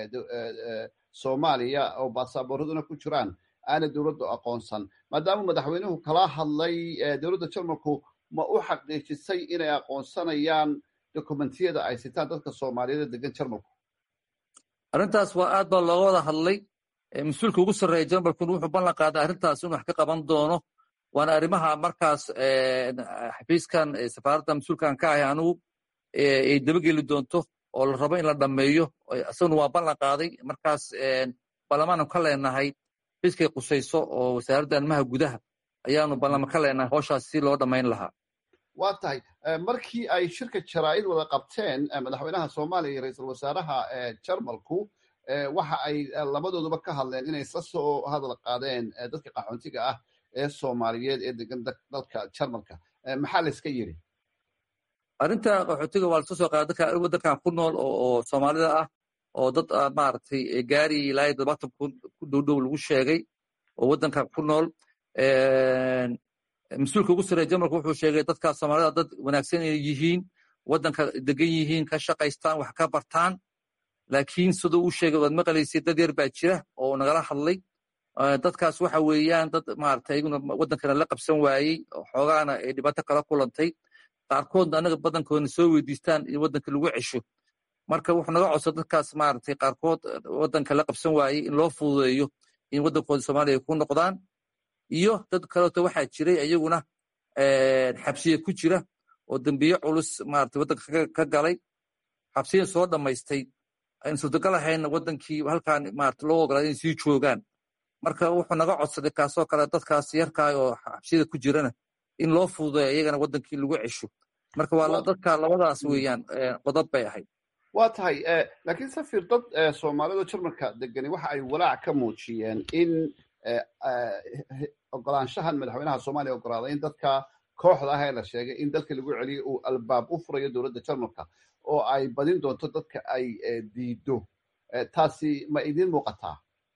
soomaaliya oo baasaaboorraduna ku jiraan aana dowladdu aqoonsan maadaama madaxweynuhu kala hadlay dowladda jarmalku ma u xaqiijisay inay aqoonsanayaan dokumentiyada ay sitaan dadka soomaaliyeed ee degan jarmalku arrintaas waa aad baa looga wada hadlay mas-uulka ugu sarreeya jarmalkuna wuxuu ballan qaaday arrintaas inuu wax ka qaban doono waana arrimaha markaas xafiiskan safaaradda mas-uulkan ka ahay anugu ay dabageli doonto oo la rabo in la dhammeeyo isaguna waa ballan qaaday markaas baarlamaanu ka leenahay xafiiskay qusayso oo wasaaradda arrimaha gudaha ayaanu baarlamaan ka leenahay howshaas si loo dhammayn lahaa waa tahay markii ay shirka jaraa'id wada qabteen madaxweynaha soomaaliya iyo ra-iisul wasaaraha jarmalku waxa ay labadooduba ka hadleen inay isla soo hadal qaadeen dadka qaxoontiga ah ee soomaaliyeed ee degan dalka jarmalka maxaa layska yidhi arrinta qaxootiga waa lasoo soo qaada dadka waddankan ku nool oo soomaalida ah oo dad maaragtay gaari ilaa iyo todobaatan kun ku dhow dhow lagu sheegay oo waddankan ku nool mas-uulka ugu sarreeya jarmalka wuxuu sheegay dadkaas soomaalida dad wanaagsan inay yihiin waddanka degan yihiin ka shaqaystaan wax ka bartaan laakiin siduu u sheegay waad maqlaysay dad yar baa jira oo nagala hadlay dadkaas waxa weeyaan dad maaragtay iyaguna waddankana la qabsan waayey xoogaana ay dhibaato kala kulantay qaarkoodna anaga badankoodna soo weydiistaan in waddanka lagu cesho marka wuxuu naga codsa dadkaas maaragtay qaarkood waddanka la qabsan waayey in loo fududeeyo in waddankooda soomaaliya ku noqdaan iyo dad kaleeto waxaa jiray iyaguna xabsiya ku jira oo dembiye culus maaragtay waddanka ka galay xabsiyan soo dhammaystay aynu suurtagal ahayn waddankii halkaan maaragtay loo ogolaaday inay sii joogaan marka wuxuu naga codsaday kaasoo kale dadkaas yarkaay oo xabsiyada ku jirana in loo fududeeyo iyagana waddankii lagu cesho marka waa dadka labadaas weeyaan qodob bay ahayd waa tahay laakiin safir dad soomaalida jarmalka degani waxa ay walaac ka muujiyeen in ogolaanshahan madaxweynaha soomaaliya ogolaaday in dadka kooxda ah ee la sheegay in dalka lagu celiyo uu albaab u furayo dowladda jarmalka oo ay badin doonto dadka ay diido taasi ma idin muuqataa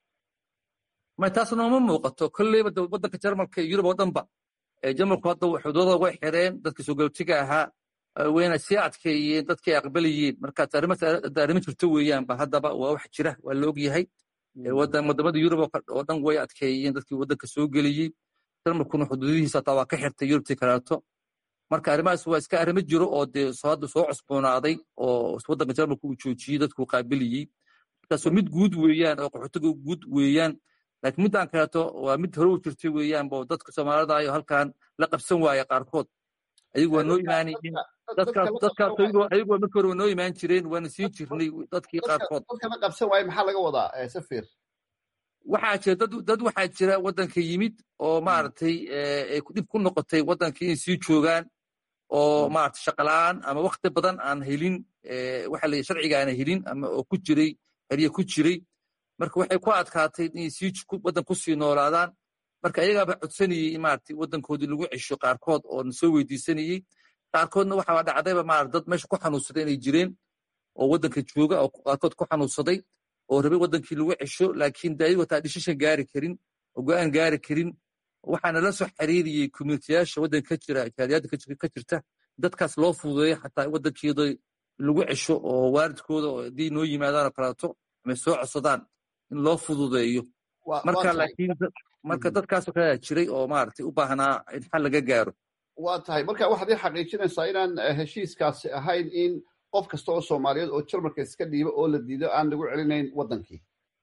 ma taas nooma muuqato kolleyba waddanka jarmalka iyo yurub oo dhanba jarmalku hadda xuduudada way xireen dadka soo galootiga ahaa wayna sii adkeeyeen dadkii ay aqbalayeen markaas arrimo jirto weeyaanba haddaba waa wax jira waa la og yahay wadamada yurub oo dhan way adkeeyeen dadkii waddanka soo geliyey jarmalkuna xuduudihiisa hataa waa ka xirtay yurubtii kaleeto marka arrimahaas waa iska arrimo jiro oo dee hadda soo cusboonaaday oo waddanka jarmalka uu joojiyey dadkuu qaabiliyey markaasoo mid guud weeyaan oo qaxootiga guud weeyaan laakiin midaan kaleeto waa mid hore u jirtay weeyaan bo dadka soomaalida ayo halkan la qabsan waaya qaarkood ayagu waa noo imaanayeen dadkaas dadkaas ayagu waa markii hore waa noo imaan jireen waana siin jirnay dadkii qaarkood dadka la qabsan waaya maxaa laga wadaa safir waxaa jira dad dad waxaa jira waddanka yimid oo maaragtay ay dhib ku noqotay waddankii inay sii joogaan oo maaragtay shaqalaan ama wakti badan aan helin waxa la sharciga aan helin ama oo ku jiray xerye ku jiray marka waxay ku adkaatay inay sii waddan ku sii noolaadaan marka ayagaaba codsanayey in maaragtay waddankoodii lagu cesho qaarkood oo na soo weydiisanayey qaarkoodna waxaa dhacdayba maarata dad meesha ku xanuunsaday inay jireen oo waddanka jooga oo qaarkood ku xanuunsaday oo rabay waddankii lagu cesho laakiin de ayagu hataa dhishishan gaari karin oo go-aan gaari karin waxaana la soo xiriiriyey communitiyaasha waddanka ka jira jaaliyadda ka jirta dadkaas loo fududeeyo xataa waddankeeda lagu cesho oo waalidkooda oo haddii noo yimaadaan oo kaleeto ama soo codsadaan in loo fududeeyo marka laakiin marka dadkaasoo kale jiray oo maaragtay u baahnaa in xal laga gaaro waa tahay marka waxaad ii xaqiijinaysaa inaan heshiiskaasi ahayn in qof kasta oo soomaaliyeed oo jarmalka iska dhiibo oo la diido aan lagu celinayn waddankii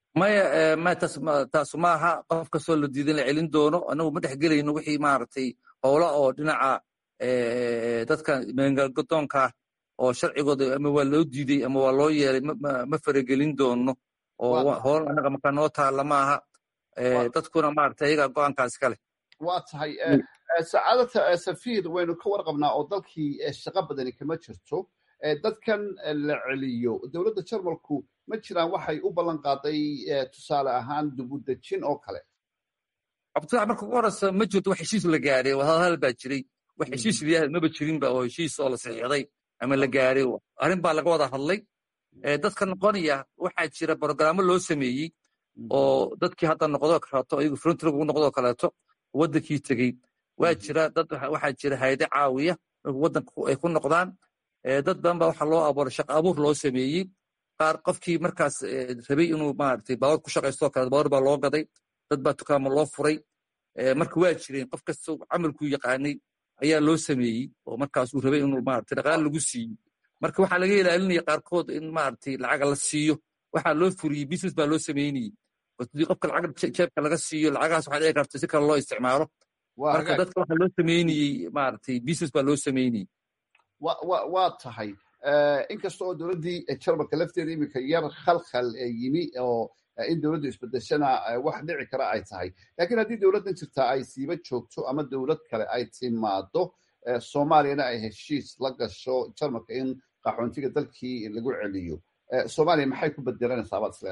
maya ma taasu maaha qof kastoo la diidan la celin doono anagu ma dhex gelayno wixii maaragtay howla oo dhinaca dadka meelgadoonka oo sharcigooda ama waa loo diiday ama waa loo yeelay ma faragelin doono oo howl anaga markaa noo taalla maaha dadkuna maaragtay ayagaa go-aankaas ka leh waa tahay sacaadata safiir waynu ka warqabnaa oo dalkii shaqo badani kama jirto dadkan la celiyo dowladda jarmalku ma jiraan waxay u ballan qaaday tusaale ahaan dubudejin oo kale cabdifatax marka ugu horeysa ma jirto wax heshiis la gaaray wadahadal baa jiray wax heshiis liyaha maba jirinba oo heshiis oo la saxiixday ama la gaaray arrin baa laga wada hadlay dadka noqonaya waxaa jira brogrammo loo sameeyey oo dadkii hadda noqdoo kaleeto iyagu frontiga ugu noqdoo kaleeto waddankii tegey waa jira dad waxaa jira hayade caawiya waddanka ay ku noqdaan dad badan baa waxaa loo abuuray shaqo abuur loo sameeyey qaar qofkii markaas rabay inuu maaragtay baawar ku shaqaystoo kale baawar baa loo gaday dad baa dukaamo loo furay marka waa jireen qof kasta camalkuu yaqaanay ayaa loo sameeyey oo markaas uu rabay inuu maaragtay dhaqaale lagu siiyo marka waxaa laga ilaalinaya qaarkood in maaragtay lacaga la siiyo waxaa loo furiyey business baa loo sameynayey hadii qofka lacag jeebka laga siiyo lacagahaas waxaad dhici karta si kale loo isticmaalo marka dadka waxaa loo sameynayey maaragtay business baa loo sameynayey waa tahay inkasta oo dowladdii jarmalka lafteeda iminka yar khalkhal yimi oo in dowladdu isbedeshana wax dhici kara ay tahay laakiin haddii dowladdan jirtaa ay siiba joogto ama dowlad kale ay timaado soomaaliyana ay heshiis la gasho jarmalka in qaxoontiga dalkii lagu celiyo soomaaliya maxay ku bedelanaysaa baad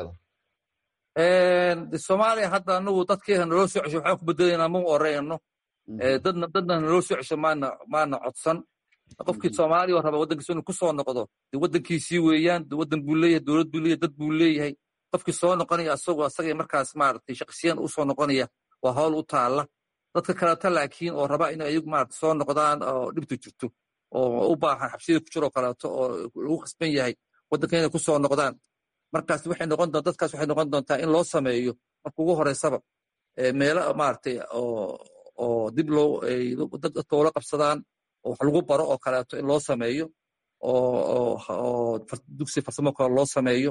isleedahay soomaaliya hadda anagu dadkeena naloo soo cesho waxaan ku bedelaynaa ma oreyno dadna dadna naloo soo cesho maana maana codsan qofkii soomaaliya oo raba waddankiisa inuu ku soo noqdo dee waddankiisii weeyaan waddan buu leeyahay dowlad buu leeyahay dad buu leeyahay qofkii soo noqonaya asagoo asagay markaas maaragtay shaqsiyan u soo noqonaya waa howl u taalla dadka kaleeto laakiin oo raba in ayagu maaragtay soo noqdaan oo dhibtu jirto oo u baahan xabsiyada ku jiroo kaleeto oo lagu khasban yahay waddanka inay ku soo noqdaan markaas waxay noqon doontaa dadkaas waxay noqon doontaa in loo sameeyo marka ugu horeysaba meelo maaragtay oo oo dib loo dadka ula qabsadaan oo wax lagu baro oo kaleeto in loo sameeyo oo oo dugsi farsamo kale loo sameeyo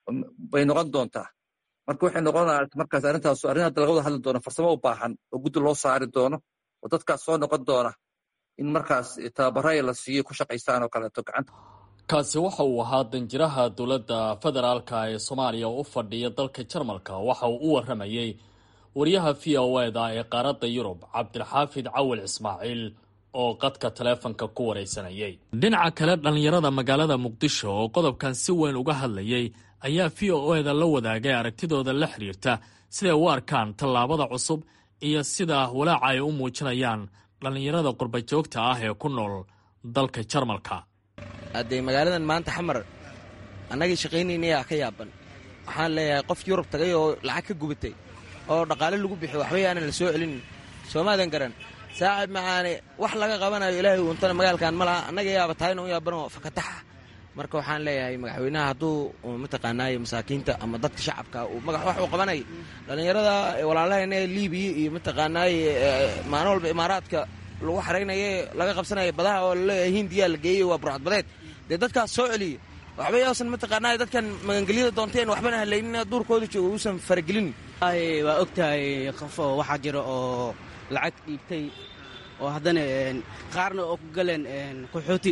bay noqon doontaa marka waxay noqonaa markaas arrintaas arrin hadda laga wada hadli doono farsamo u baahan oo guddi loo saari doono oo dadkaas soo noqon doona in markaas tababaraya la siiyo ku shaqaystaan oo kaleeto gacanta kaasi waxa uu ahaa danjiraha dowladda federaalka ee soomaaliya oo u fadhiya dalka jarmalka waxa uu u warramayey wariyaha v o eda ee qaaradda yurub cabdilxaafid cawil ismaaciil oo qadka taleefanka ku waraysanayay dhinaca kale dhallinyarada magaalada muqdisho oo qodobkan si weyn uga hadlayay ayaa v o eda la wadaagay aragtidooda la xiriirta siday u arkaan tallaabada cusub iyo sida walaaca ay u muujinayaan dhallinyarada qurbajoogta ah ee ku nool dalka jarmalka haddee magaaladan maanta xamar annagii shaqaynaynayaa ka yaaban waxaan leeyahay qof yurub tagay oo lacag ka gubatay oo dhaqaale lagu bixiy waxba yaanan la soo celinin soomaadan garan saaxib maxaane wax laga qabanayo ilaahay uuntana magaalkan ma laha annaga yaaba tahayna u yaabanoo fakataxa marka waxaan leeyahay madaxweynaha hadduu mataqaanaaye masaakiinta ama dadka shacabka uu magax wax uu qabanay dhallinyarada walaalahayna liibiya iyo mataqaanaaye maalin walba imaaraadka lagu xaraynaye laga qabsanaya badaha oo laleeyahay hindiyaa la geeyey waa burcadbadeed dee dadkaas soo celiya waxba yaasan mataqaanaaye dadkan magangelyada doonteen waxbana halaynin duurkooda jooga uusan faragelin waa og tahay qof oo waxaa jira oo lacag dhiibtay oo haddana qaarna oo ku galeen qaxooti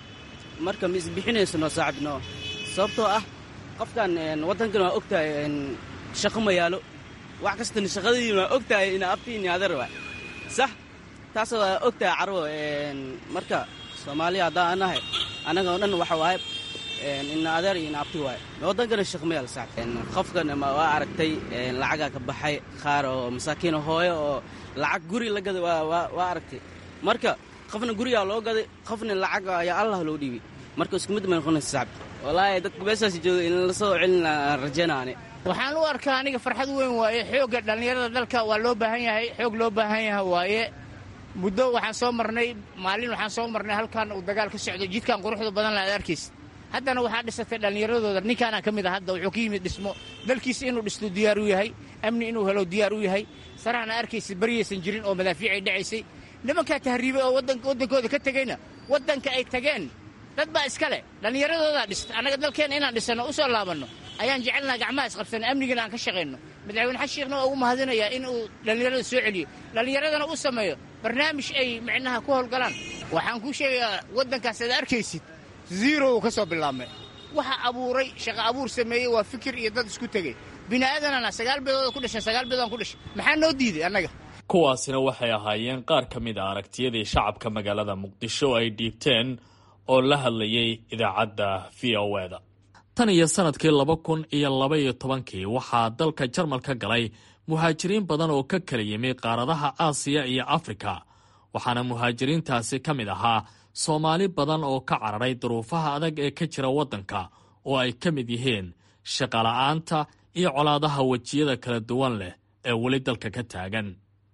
marka ma isbixinaysano saaxibno sababtoo ah qofkan waddankan waa og tahay shaqo ma yaalo wax kastana shaqadii waa og tahay ina abtiin adeer waa sax taas waa og tahay carwo marka soomaaliya haddaan anahay annaga oo dhan waxa waaye ina adeer iyo ina abti waaye waddankana shaqo ma yaalo saaxib qofkan waa aragtay lacagaa ka baxay qaar oo masaakiin hooyo oo lacag guri la gaday waa aragtay marka qofna gurigaa loo gaday qofna lacag ayaa allah loo dhiibay marka isku mid ma noqonaysa saaxib wallaahi dadka meeshaas jooga in la soo celin rajaynaane waxaan u arkaa aniga farxad weyn waaye xoogga dhallinyarada dalka waa loo baahan yahay xoog loo baahan yahay waaye muddo waxaan soo marnay maalin waxaan soo marnay halkan uu dagaal ka socdo jidkan quruxda badan laad arkaysa haddana waxaa dhisatay dhallinyaradooda ninkaana ka mid a hadda wuxuu ka yimid dhismo dalkiisa inuu dhisto diyaar u yahay amni inuu helo diyaar u yahay sarahna arkaysa baryaysan jirin oo madaafiicay dhacaysay nimankaa tahriibay oo waddankooda ka tegeyna waddanka ay tageen dad baa iska leh dhallinyaradoodaa dhista annaga dalkeenna inaan dhisanno u soo laabanno ayaan jecelnaha gacmaha isqabsanay amnigana aan ka shaqayno madaxweyne xasan sheekhna waa ugu mahadinayaa in uu dhallinyarada soo celiyo dhallinyaradana u sameeyo barnaamij ay micnaha ku howlgalaan waxaan kuu sheegayaa waddankaas aad arkaysid zero uu ka soo bilaabmay waxa abuuray shaqo abuur sameeyey waa fikir iyo dad isku tegey bini'aadanana sagaal beedood ku dhashay sagaal beedood ku dhashay maxaa noo diiday annaga kuwaasina waxay ahaayeen qaar ka mid a aragtiyadii shacabka magaalada muqdisho ay dhiibteen oo la hadlayay idaacadda v o eda tan iyo sanadkii laba kun iyo laba iyo tobankii waxaa dalka jarmalka galay muhaajiriin badan oo ka kala yimi qaaradaha aasiya iyo afrika waxaana muhaajiriintaasi ka mid ahaa soomaali badan oo ka cararay duruufaha adag ee ka jira waddanka oo ay ka mid yihiin shaqola'aanta iyo colaadaha wejiyada kala duwan leh ee weli dalka ka taagan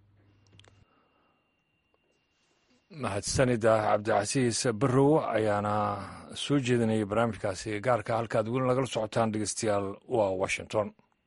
mahadsanida cabdicasiis barrow ayaana soo jeedinayay barnaamijkaasi gaarka halkaad weli nagala socotaan dhegeystayaal waa washington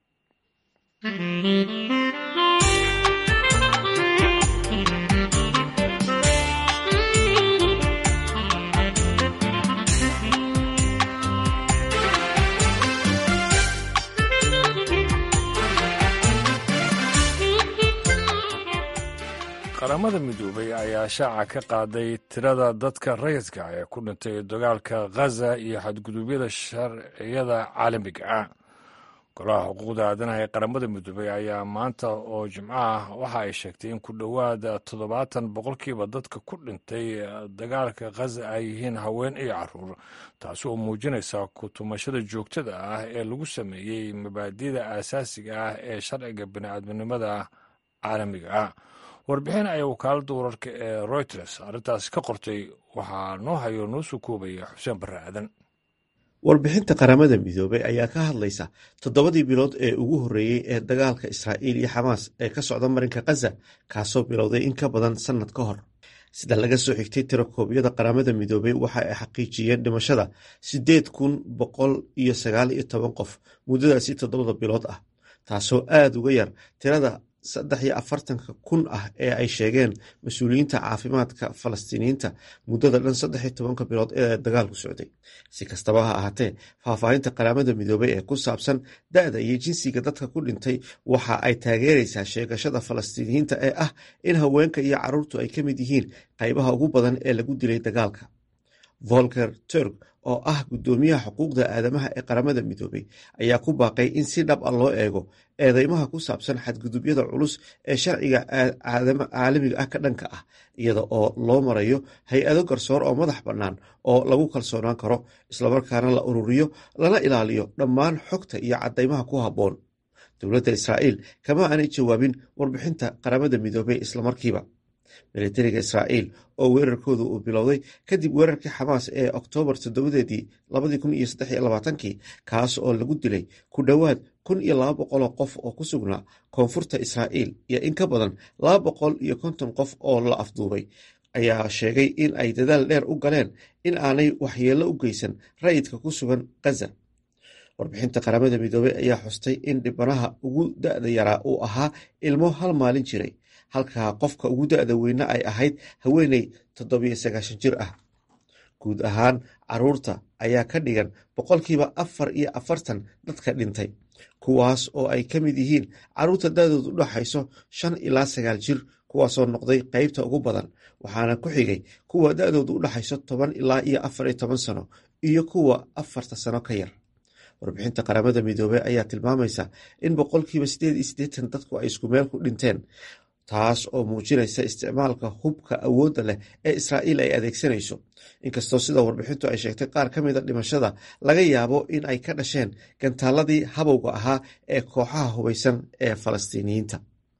qaramada midoobay ayaa shaaca ka qaaday tirada dadka rayidka ee ku dhintay dagaalka ghaza iyo xadgudubyada sharciyada caalamiga ah golaha xuquuqda aadanaha ee qaramada midoobay ayaa maanta oo jimco ah waxa ay sheegtay in ku dhowaad toddobaatan boqolkiiba dadka ku dhintay dagaalka ghaza ay yihiin haween iyo caruur taasi oo muujinaysa ku-tumashada joogtada ah ee lagu sameeyey mabaadi'da aasaasiga ah ee sharciga bini'aadminimada caalamiga ah warbixin ayaa wakaaladda wararka ee reuters arrintaasi ka qortay waxaa noo hayo noo soo koobaya xuseen barre aadan warbixinta qaramada midoobay ayaa ka hadlaysa toddobadii bilood ee ugu horreeyey ee dagaalka israa'iil iyo xamaas ee ka socda marinka khaza kaasoo bilowday in ka badan sannad ka hor sida laga soo xigtay tirakoobyada qaramada midoobay waxa ay xaqiijiyeen dhimashada siddeed kun boqol iyo sagaal iyo toban qof muddadaasi toddobada bilood ah taasoo aad uga yar tirada saddex iyo afartanka kun ah ee ay sheegeen mas-uuliyiinta caafimaadka falastiiniyiinta muddada dhan saddex iyo tobanka bilood ee dagaalku socday si kastaba ha ahaatee faahfaahinta qaramada midoobay ee ku saabsan da-da iyo jinsiga dadka ku dhintay waxa ay taageeraysaa sheegashada falastiiniyiinta ee ah in haweenka iyo carruurtu ay ka mid yihiin qaybaha ugu badan ee lagu dilay dagaalka volker turk oo ah guddoomiyaha xuquuqda aadamaha ee qaramada midoobay ayaa ku baaqay in si dhab a loo eego eedeymaha ku saabsan xadgudubyada culus ee sharciga caalamiga ah ka dhanka ah iyada oo loo marayo hay-ado garsoor oo madax bannaan oo lagu kalsoonaan karo islamarkaana la ururiyo lana ilaaliyo dhammaan xogta iyo caddaymaha ku habboon dowladda israa'iil kama aanay jawaabin warbixinta qaramada midoobay islamarkiiba militariga israa'iil oo weerarkooda uu bilowday kadib weerarkii xamaas ee oktoobar toddobadeedii labadii kun iyo saddex iyo labaatankii kaas oo lagu dilay ku dhowaad kun iyo laba boqoloo qof oo ku sugnaa koonfurta israa'iil iyo in ka badan laba boqol iyo konton qof oo la afduubay ayaa sheegay in ay dadaal dheer u galeen in aanay waxyeello u geysan rayidka ku sugan khaza warbixinta qaramada midoobey ayaa xustay in dhibanaha ugu da-da yaraa uu ahaa ilmo hal maalin jiray halka qofka ugu da-da weyne ay ahayd haweeney toddobiyo sagaashan jir ah guud ahaan caruurta ayaa ka dhigan boqolkiiba afar iyo afartan dadka dhintay kuwaas oo ay ka mid yihiin caruurta da-doodu u dhaxayso shan ilaa sagaal jir kuwaasoo noqday qeybta ugu badan waxaana ku xigay kuwa da-doodu u dhaxayso toban ilaa iyo afar iyo toban sano iyo kuwa afarta sano ka yar warbixinta qaramada midoobey ayaa tilmaamaysa in boqolkiiba sideed iyo siddeetan dadku ay isku meel ku dhinteen taas oo muujinaysa isticmaalka hubka awoodda leh ee israa'iil ay adeegsanayso inkastoo sida warbixintu ay sheegtay qaar ka mida dhimashada laga yaabo in ay ka dhasheen gantaaladii habowga ahaa ee kooxaha hubaysan ee falastiiniyiinta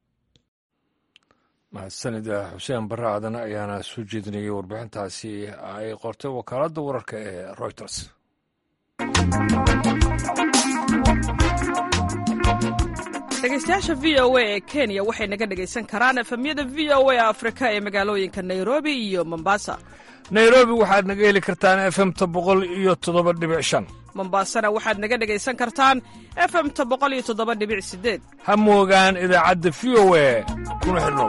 mahadsanida xuseen barre aadan ayaana soo jeedinayay warbixintaasi ay qortay wakaaladda wararka ee reuters dhegeystayaasha v o a ee kenya waxay naga dhegaysan karaan efemyada v o a afrika ee magaalooyinka nairobi iyo mombasa nairobi waxaad naga heli kartaan efemta boqol iyo toddoba dhibic shan mombasana waxaad naga dhegaysan kartaan efemta boqol iyo toddoba dhibic sideed ha moogaan idaacadda v o a kuna xidhnow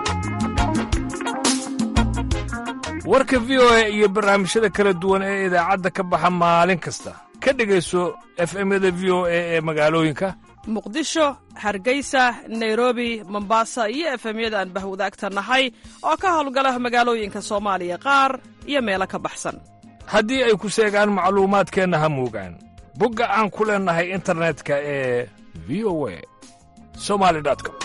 warka v o a iyo barnaamijyada kala duwan ee idaacadda ka baxa maalin kasta ka dhegayso efemyada v o a ee magaalooyinka muqdisho hargeysa nairobi mombasa iyo efemyada aan bahwadaagta nahay oo ka howlgala magaalooyinka soomaaliya qaar iyo meelo ka baxsan haddii ay ku seegaan macluumaadkeenna ha muugaan bogga aan ku leennahay internetka ee v o a somali com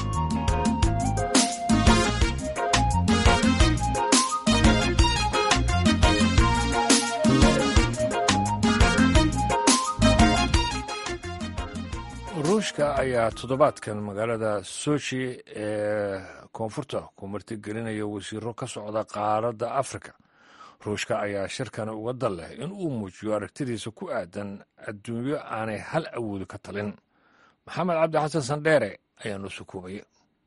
ruushka ayaa toddobaadkan magaalada sochi ee koonfurta ku martigelinaya wasiiro ka socda qaaradda afrika ruushka ayaa shirkan uga dal leh in uu muujiyo aragtidiisa ku aadan adduunyo aanay hal awoodi ka talin maxamed cabdi xasan sandheere ayaa noo sukuumaya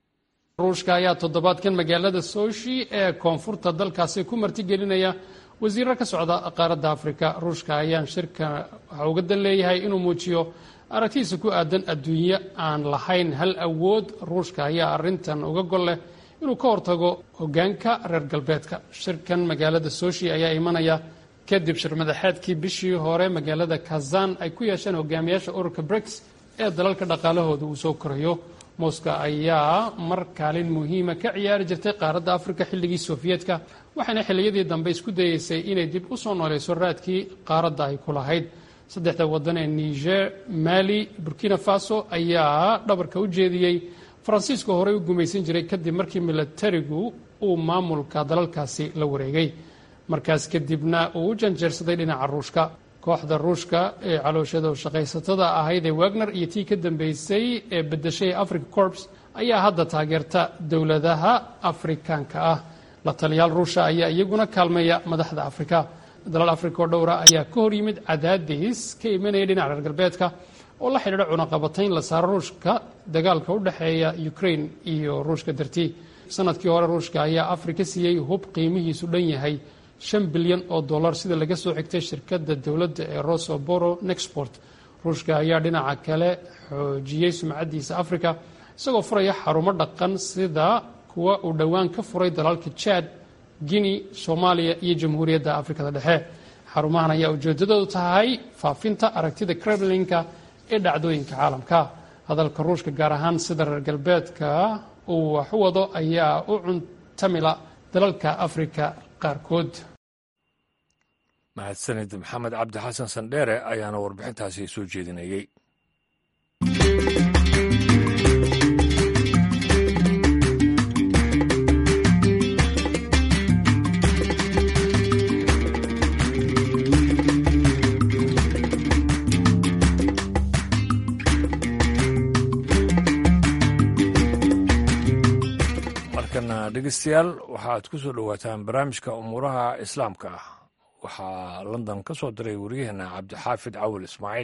ruushka ayaa toddobaadkan magaalada sochi ee koonfurta dalkaasi ku martigelinaya wasiiro ka socda qaaradda afrika ruushka ayaa shirka waxa uga dal leeyahay inuu muujiyo aragtidiisa ku aadan adduunyo aan lahayn hal awood ruushka ayaa arrintan uga gol leh inuu ka hortago hoggaanka reer galbeedka shirkan magaalada sochi ayaa imanaya kadib shir madaxeedkii bishii hore magaalada kazan ay ku yeesheen hogaamiyaasha ururka briks ee dalalka dhaqaalahooda uu soo korayo moscow ayaa mar kaalin muhiima ka ciyaari jirtay qaaradda afrika xilligii sofiyeetka waxaana xilliyadii dambe isku dayeysay inay dib u soo noolayso raadkii qaaradda ay ku lahayd saddexda waddan ee niger mali burkina faso ayaa dhabarka u jeediyey faransiiska horey u gumaysan jiray kadib markii milatarigu uu maamulka dalalkaasi la wareegay markaas kadibna uu u janjeersaday dhinaca ruushka kooxda ruushka ee calooshada shaqaysatada ahayd ee wagner iyo tii ka dambeysay ee bedeshay africa corps ayaa hadda taageerta dowladaha afrikaanka ah la taliyaal ruusha ayaa iyaguna kaalmeeya madaxda afrika dalal afrika oo dhowra ayaa ka hor yimid cadaadis ka imanaya dhinaca reer galbeedka oo la xidhiidha cunaqabatayn la saaro ruushka dagaalka u dhexeeya ukraine iyo ruushka dartii sanadkii hore ruushka ayaa afrika siiyey hub qiimihiisu dhan yahay shan bilyan oo dollar sida laga soo xigtay shirkadda dowladda ee rosoboro nexport ruushka ayaa dhinaca kale xoojiyey sumcaddiisa afrika isagoo furaya xarumo dhaqan sida kuwa uu dhowaan ka furay dalalka jad guinea soomaaliya iyo jamhuuriyadda afrikada dhexe xarumahan ayaa ujeedadoodu tahay faafinta aragtida kremlinka ee dhacdooyinka caalamka hadalka ruushka gaar ahaan sida reer galbeedka uu wax u wado ayaa u cuntamila dalalka afrika qaarkood mahadsanid maxamed cabdi xasan sandheere ayaana warbixintaasi soo jeedinayey dhegeystayaal waxaad ku soo dhowaataan barnaamijka umuuraha islaamka ah waxaa london ka soo diray waryaheena cabdixaafid cawil ismaaciil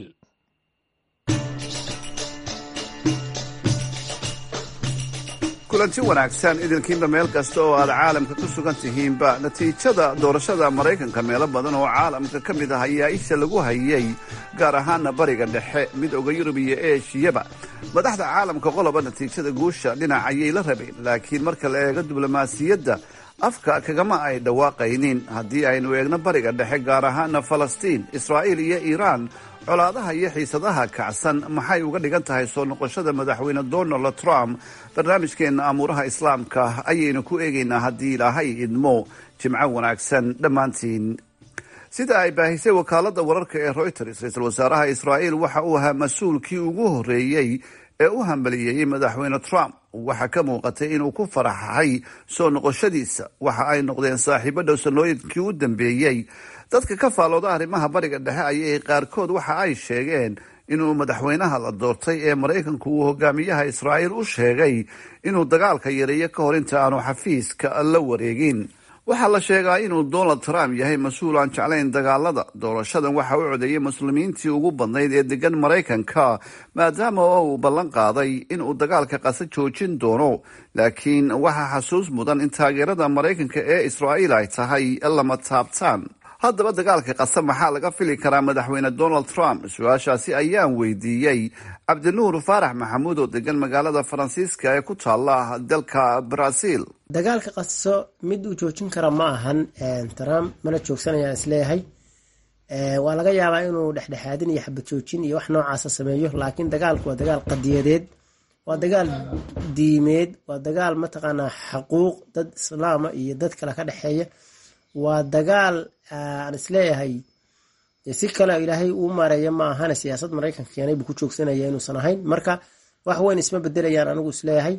kulanti wanaagsan idinkiinba meel kasta oo aad caalamka ku sugan tihiinba natiijada doorashada maraykanka meelo badan oo caalamka ka mid ah ayaa isha lagu hayay gaar ahaana bariga dhexe midowda yurub iyo eeshiyaba madaxda caalamka qoloba natiijada guusha dhinac ayay la rabeen laakiin marka la eego diblomaasiyadda afka kagama ay dhawaaqaynin haddii aynu eegno bariga dhexe gaar ahaana falastiin israa'iil iyo iiraan colaadaha iyo xiisadaha kacsan maxay uga dhigan tahay soo noqoshada madaxweyne donald trump barnaamijkeenna amuuraha islaamka ayaynu ku eegaynaa haddii ilaahay idmo jimco wanaagsan dhammaantiin sida ay baahisay wakaaladda wararka ee reuters ra-iisul wasaaraha israa'iil waxa uu ahaa mas-uulkii ugu horreeyey ee u hambaliyeeyey madaxweyne trump waxaa ka muuqatay inuu ku faraxay soo noqoshadiisa waxa ay noqdeen saaxiibo dhow sanooyinkii u dambeeyey dadka ka faalooda arrimaha bariga dhexe ayay qaarkood waxa ay sheegeen inuu madaxweynaha la doortay ee maraykanku uu hogaamiyaha israa'iil u sheegay inuu dagaalka yareeyo ka hor inta aanu xafiiska la wareegin waxaa la sheegaa inuu donald trump yahay mas-uul aan jeclayn dagaalada doorashadan waxa u codeeyey muslimiintii ugu badnayd ee degan maraykanka maadaama oo uu ballan qaaday inuu dagaalka qasa joojin doono laakiin waxaa xasuus mudan in taageerada maraykanka ee israa'iil ay tahay lama taabtaan haddaba dagaalka qasa maxaa laga fili karaa madaxweyne donald trump su-aashaasi ayaan weydiiyey cabdinuur faarax maxamuud oo degan magaalada faransiiska ee ku taala dalka brazil dagaalka qaso mid uu joojin kara ma ahan trump mana joogsanayaan isleeyahay waa laga yaabaa inuu dhexdhexaadin iyo xabad joojin iyo wax noocaasa sameeyo, laakiin dagaalku waa dagaal qadiyadeed, waa dagaal diimeed, waa dagaal mataqaanaa xaquuq dad islaama iyo dad kale ka dhexeeya, waa dagaal aan isleeyahay si kale ilaahay uu maareeya ma ahana siyaasad maraykanka keenay buu ku joogsanaya inuusan ahayn. marka wax weyn isma bedelayaan anigu isleeyahay.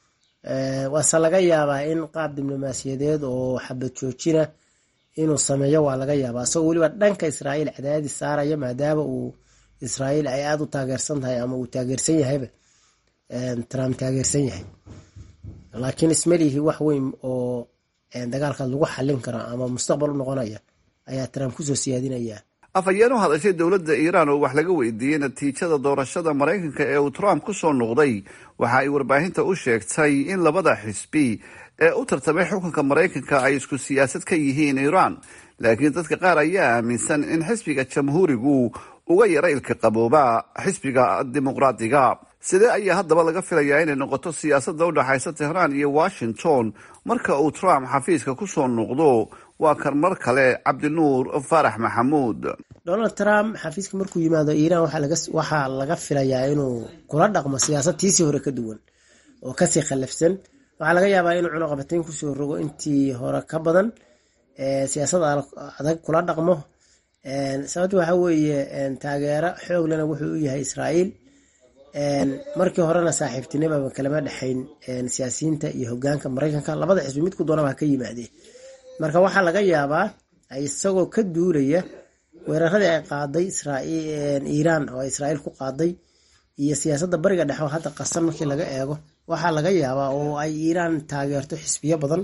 waase laga yaabaa in qaab diblomaasiyadeed oo xabad joojina inuu sameeyo waa laga yaabaa, isagoo weliba dhanka Israa'iil cadaadis saaraya maadaama uu Israa'iil ay aada u taageersan tahay ama uu taageersan yahayba Trump taageersan yahay. laakiin ismalihi wax weyn oo dagaalkaas lagu xallin karo ama mustaqbal u noqonaya ayaa Trump kusoo siyaadinaya. afhayeen u hadashay dowladda Iiraan oo wax laga weydiiyey natiijada doorashada Maraykanka ee uu Trump ku soo noqday, waxa ay warbaahinta u sheegtay in labada xisbi ee u tartamay xukunka Maraykanka ay isku siyaasad ka yihiin Iiraan, laakiin dadka qaar ayaa aaminsan in xisbiga jamhuurigu uga yara ilka qabooba xisbiga dimuqraadiga. sidee ayaa haddaba laga filayaa inay noqoto siyaasadda u dhaxaysa Tehran iyo Washington marka uu Trump xafiiska ku soo noqdo? waa kan mar kale Cabdinuur Farax Maxamuud. Donald Trump xafiiska markuu yimaado Iiraan waxaa laga waxaa laga filayaa inuu kula dhaqmo siyaasad tiisii hore ka duwan oo kasii khallafsan. waxaa laga yaabaa inuu cunaqabatayn kusoo rogo intii hore ka badan, siyaasad adag kula dhaqmo. sababta waxaa weeye taageero xoog lena wuxuu u yahay Israa'iil. markii horena saaxiibtinimo kalama dhexayn siyaasiyiinta iyo hogaanka Maraykanka, labada xisbi midku doonaba ka yimaadeen. marka waxaa laga yaabaa isagoo ka duulaya weeraradii ay qaaday Israa'iil Iiraan oo Israa'iil ku qaaday iyo siyaasadda bariga dhexe oo hadda qasan markii laga eego, waxaa laga yaabaa oo ay Iiraan taageerto xisbiyo badan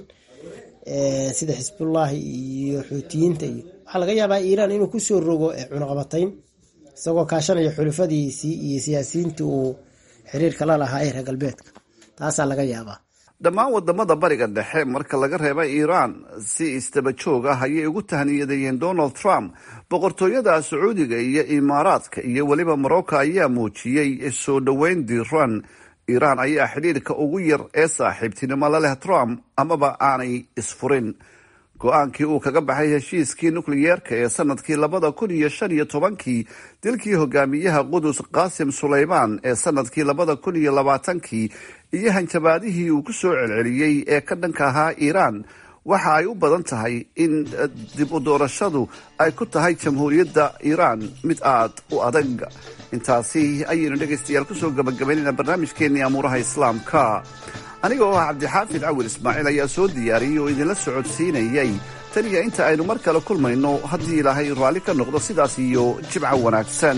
sida Xisbullah iyo Xuutiyiinta, iyo waxaa laga yaabaa Iiraan inuu kusoo rogo cunaqabatayn isagoo kaashanaya xulufadiisii iyo siyaasiyiintii uu xiriirka la lahaa ee reer galbeedka. taasaa laga yaabaa. dhammaan wadamada bariga dhexe marka laga reeba Iiraan si isdaba joog ah ayay ugu tahniyadayeen Donald Trump. boqortooyada Sacuudiga iyo Imaaraadka iyo weliba Morocco ayaa muujiyey soo dhaweyn diiran. Iiraan ayaa xidhiirka ugu yar ee saaxiibtinimo la leh Trump amaba aanay isfurin. go-aankii uu kaga baxay heshiiskii nukliyeerka ee sanadkii labada kun iyo shan iyo tobankii, dilkii hogaamiyaha Qudus Qaasim Sulaymaan ee sanadkii labada kun iyo labaatankii, iyo hanjabaadihii uu ku soo celceliyey ee ka dhanka ahaa Iiraan, waxa ay u badan tahay in dib u doorashadu ay ku tahay jamhuuriyadda Iiraan mid aad u adag. intaasi ayaynu dhegaystayaal kusoo gabagabaynayna barnaamijkeennii amuuraha islaamka. aniga oo ah Cabdixaafid Cawil Ismaaciil ayaa soo diyaariyey oo idinla socodsiinayay. tan iyo inta aynu mar kale kulmayno, haddii ilaahay raalli ka noqdo, sidaas iyo jimco wanaagsan.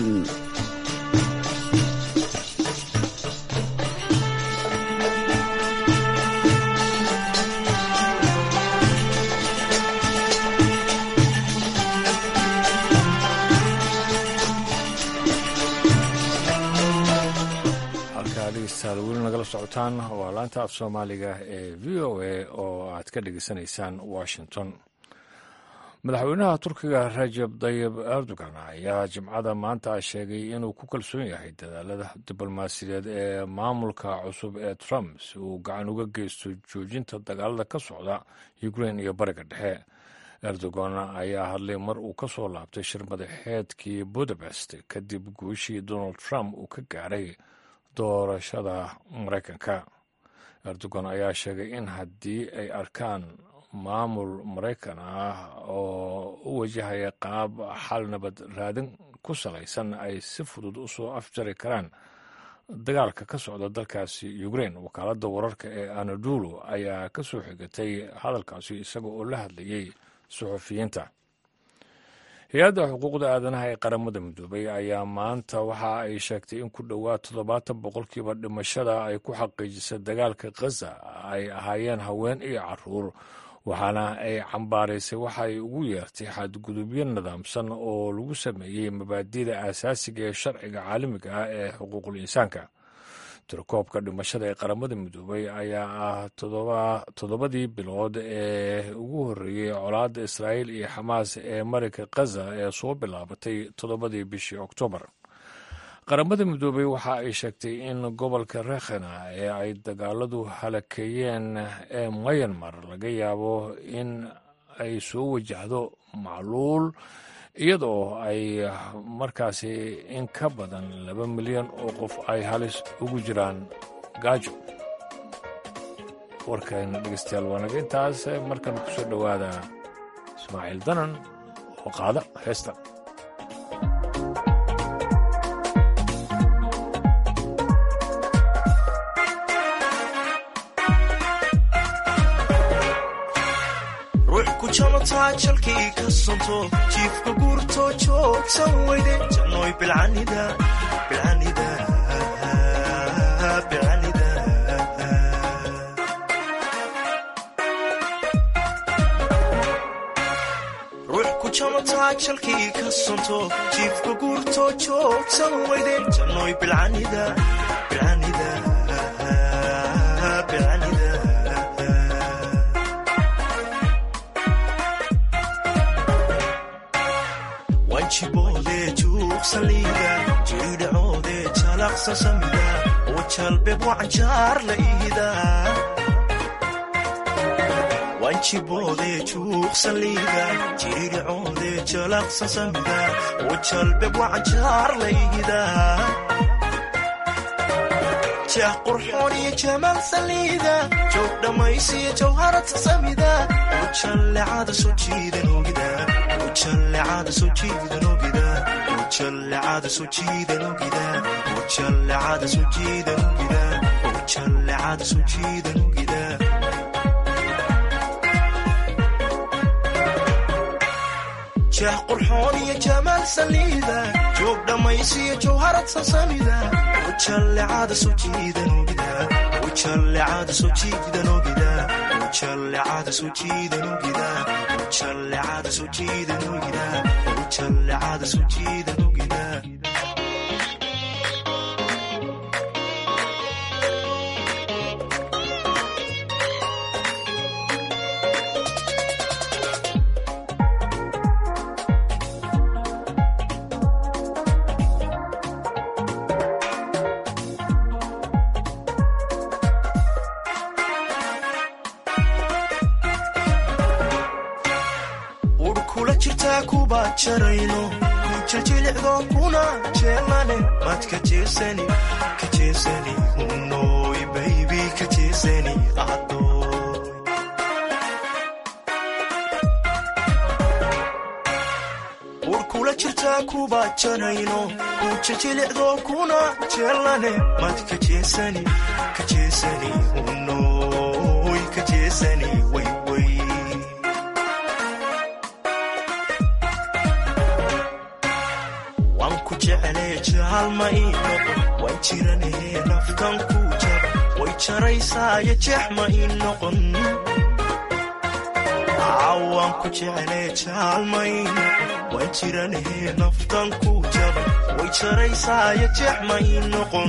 weli nagala socotaan waa laanta af soomaaliga ee v o a oo aad ka dhegeysanaysaan Washington. madaxweynaha Turkiga Rajab Tayyip Erdogan ayaa jimcada maanta sheegay inuu ku kalsoon yahay dadaalada diblomaasiyadeed ee maamulka cusub ee Trump si uu gacan uga geysto joojinta dagaalada ka socda Ukraine iyo bariga dhexe. Erdogan ayaa hadlay mar uu ka soo laabtay shir madaxeedkii Budapest kadib guushii Donald Trump uu ka gaaray doorashada Maraykanka. Erdogan ayaa sheegay in haddii ay arkaan maamul Maraykan ah oo u wajahaya qaab xal nabad raadin ku salaysan, ay si fudud u soo afjari karaan dagaalka ka socda dalkaasi Ukraine. wakaaladda wararka ee Anadolu ayaa ka soo xigatay hadalkaasi isaga oo la hadlayay suxufiyiinta. hay-adda xuquuqda aadanaha ee qaramada midoobay ayaa maanta waxa ay sheegtay in ku dhowaad toddobaatan boqolkiiba dhimashada ay ku xaqiijisay dagaalka Gaza ay ahaayeen haween iyo caruur, waxaana ay cambaaraysay waxa ay ugu yeertay xadgudubyo nidaamsan oo lagu sameeyey mabaadi'da aasaasiga ee sharciga caalamiga ah ee xuquuqul insaanka. tirakoobka dhimashada ee qaramada midoobay ayaa ah toddobadii bilood ee ugu horreeyey colaadda Israa'iil iyo Xamaas ee marinka Gaza ee soo bilaabatay toddobadii bishii Oktoobar. qaramada midoobay waxa ay sheegtay in gobolka Rakhine ee ay dagaaladu halakeeyeen ee Myanmar laga yaabo in ay soo wajahdo macluul iyadoo ay markaasi in ka badan laba milyan oo qof ay halis ugu jiraan gaajo. warkayna dhegeystayaal waa naga intaas. markan ku soo dhowaada ismaaciil danan oo qaada heesta. jalkii ka sonto jiifka guurto joogsan weyde jannoy bilcanida bilcanida bilcanida ruux ku jamataa jalkii ka sonto jiifka guurto joogsan weyde jannoy bilcanida bilcanida bilcanida jiboode juuqsaliida jiidhacoode jalaqsa samida oo jalbeb wacanjaar la iida wanjiboode juuqsaliida jiidhacoode jalaqsa samida oo jalbeb wacanjaar la iida jah qurxoon iyo jamaal saliida joog dhammaysiya jawharata samida oo jallecada soo jiidan ogida jallecada soo jiidan ogida jallecada soo jiidan ogida jallecada soo jiidan ogida jallecada soo jiidan ogida jah qurxoon iyo jamaal saliida joog dhammaysiya jawharad sasamida jallecada soo jiidan ogida jallecada soo jiidan ogida jallecada soo jiidan ogida jallecada soo jiidan ogida jallecada soo jiidan ogida jarayno kujajilicdo kuna jeelane mad ka jeesani ka jeesani unoy baybi ka jeesani adoy ur kula jirtaa kuba jarayno kujajilicdo kuna jeelane mad ka jeesani ka jeesani unoy ka jeesani way way jaalma ii noqon waan jiranee naftan ku jaba way jaraysaayo jeexma ii noqon waan ku jeclee jaalma ii noqon waan jiranee naftan ku jaba way jaraysaayo jeexma ii noqon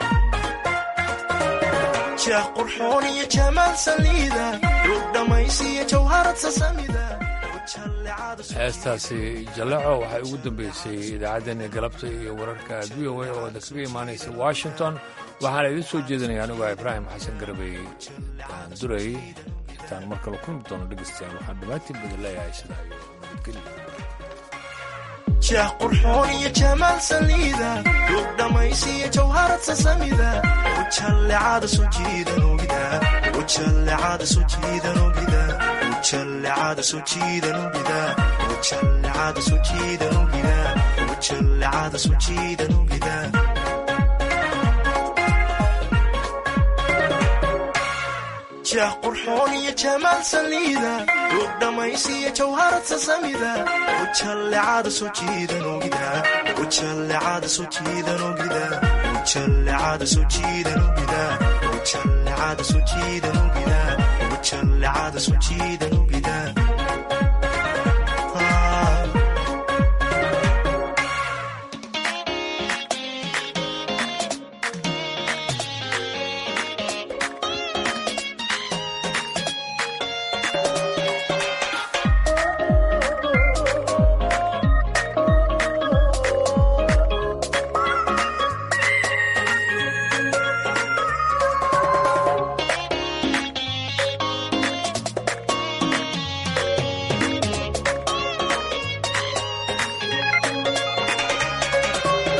jeex qurxoon iyo jamaal saliida duug dhammaysiya jawharad sasamida heestaasi jallaco waxay ugu dambeysay idaacaddeenii galabta iyo wararka v o a oo kaga imaanaysa washington waxaana idiin soo jeedinaya aniguaa ibraahim xasan garabey daanduray intaan mar kale kulmi doono dhegeystayaal waxaan dhammaantiin badan leeyahay sidaa iyo nabadgelyo jeex qurxoon iyo jamaal saliida duug dhammaysiya jawharad sasamida oo jallecada soo jiidan ogida oo jallecada soo jiidan ogida jallecada soo jiidan ogida jallecada soo jiidan ogida jallecada soo jiidan ogida jeex qurxoon iyo jamaal saliida duug dhammaysiya jawharad sasamida oo jallecada soo jiidan ogida jallecada soo jiidan ogida jallecada soo jiidan ogida jallecada soo jiidan ogida jallecada soo jiidan ogida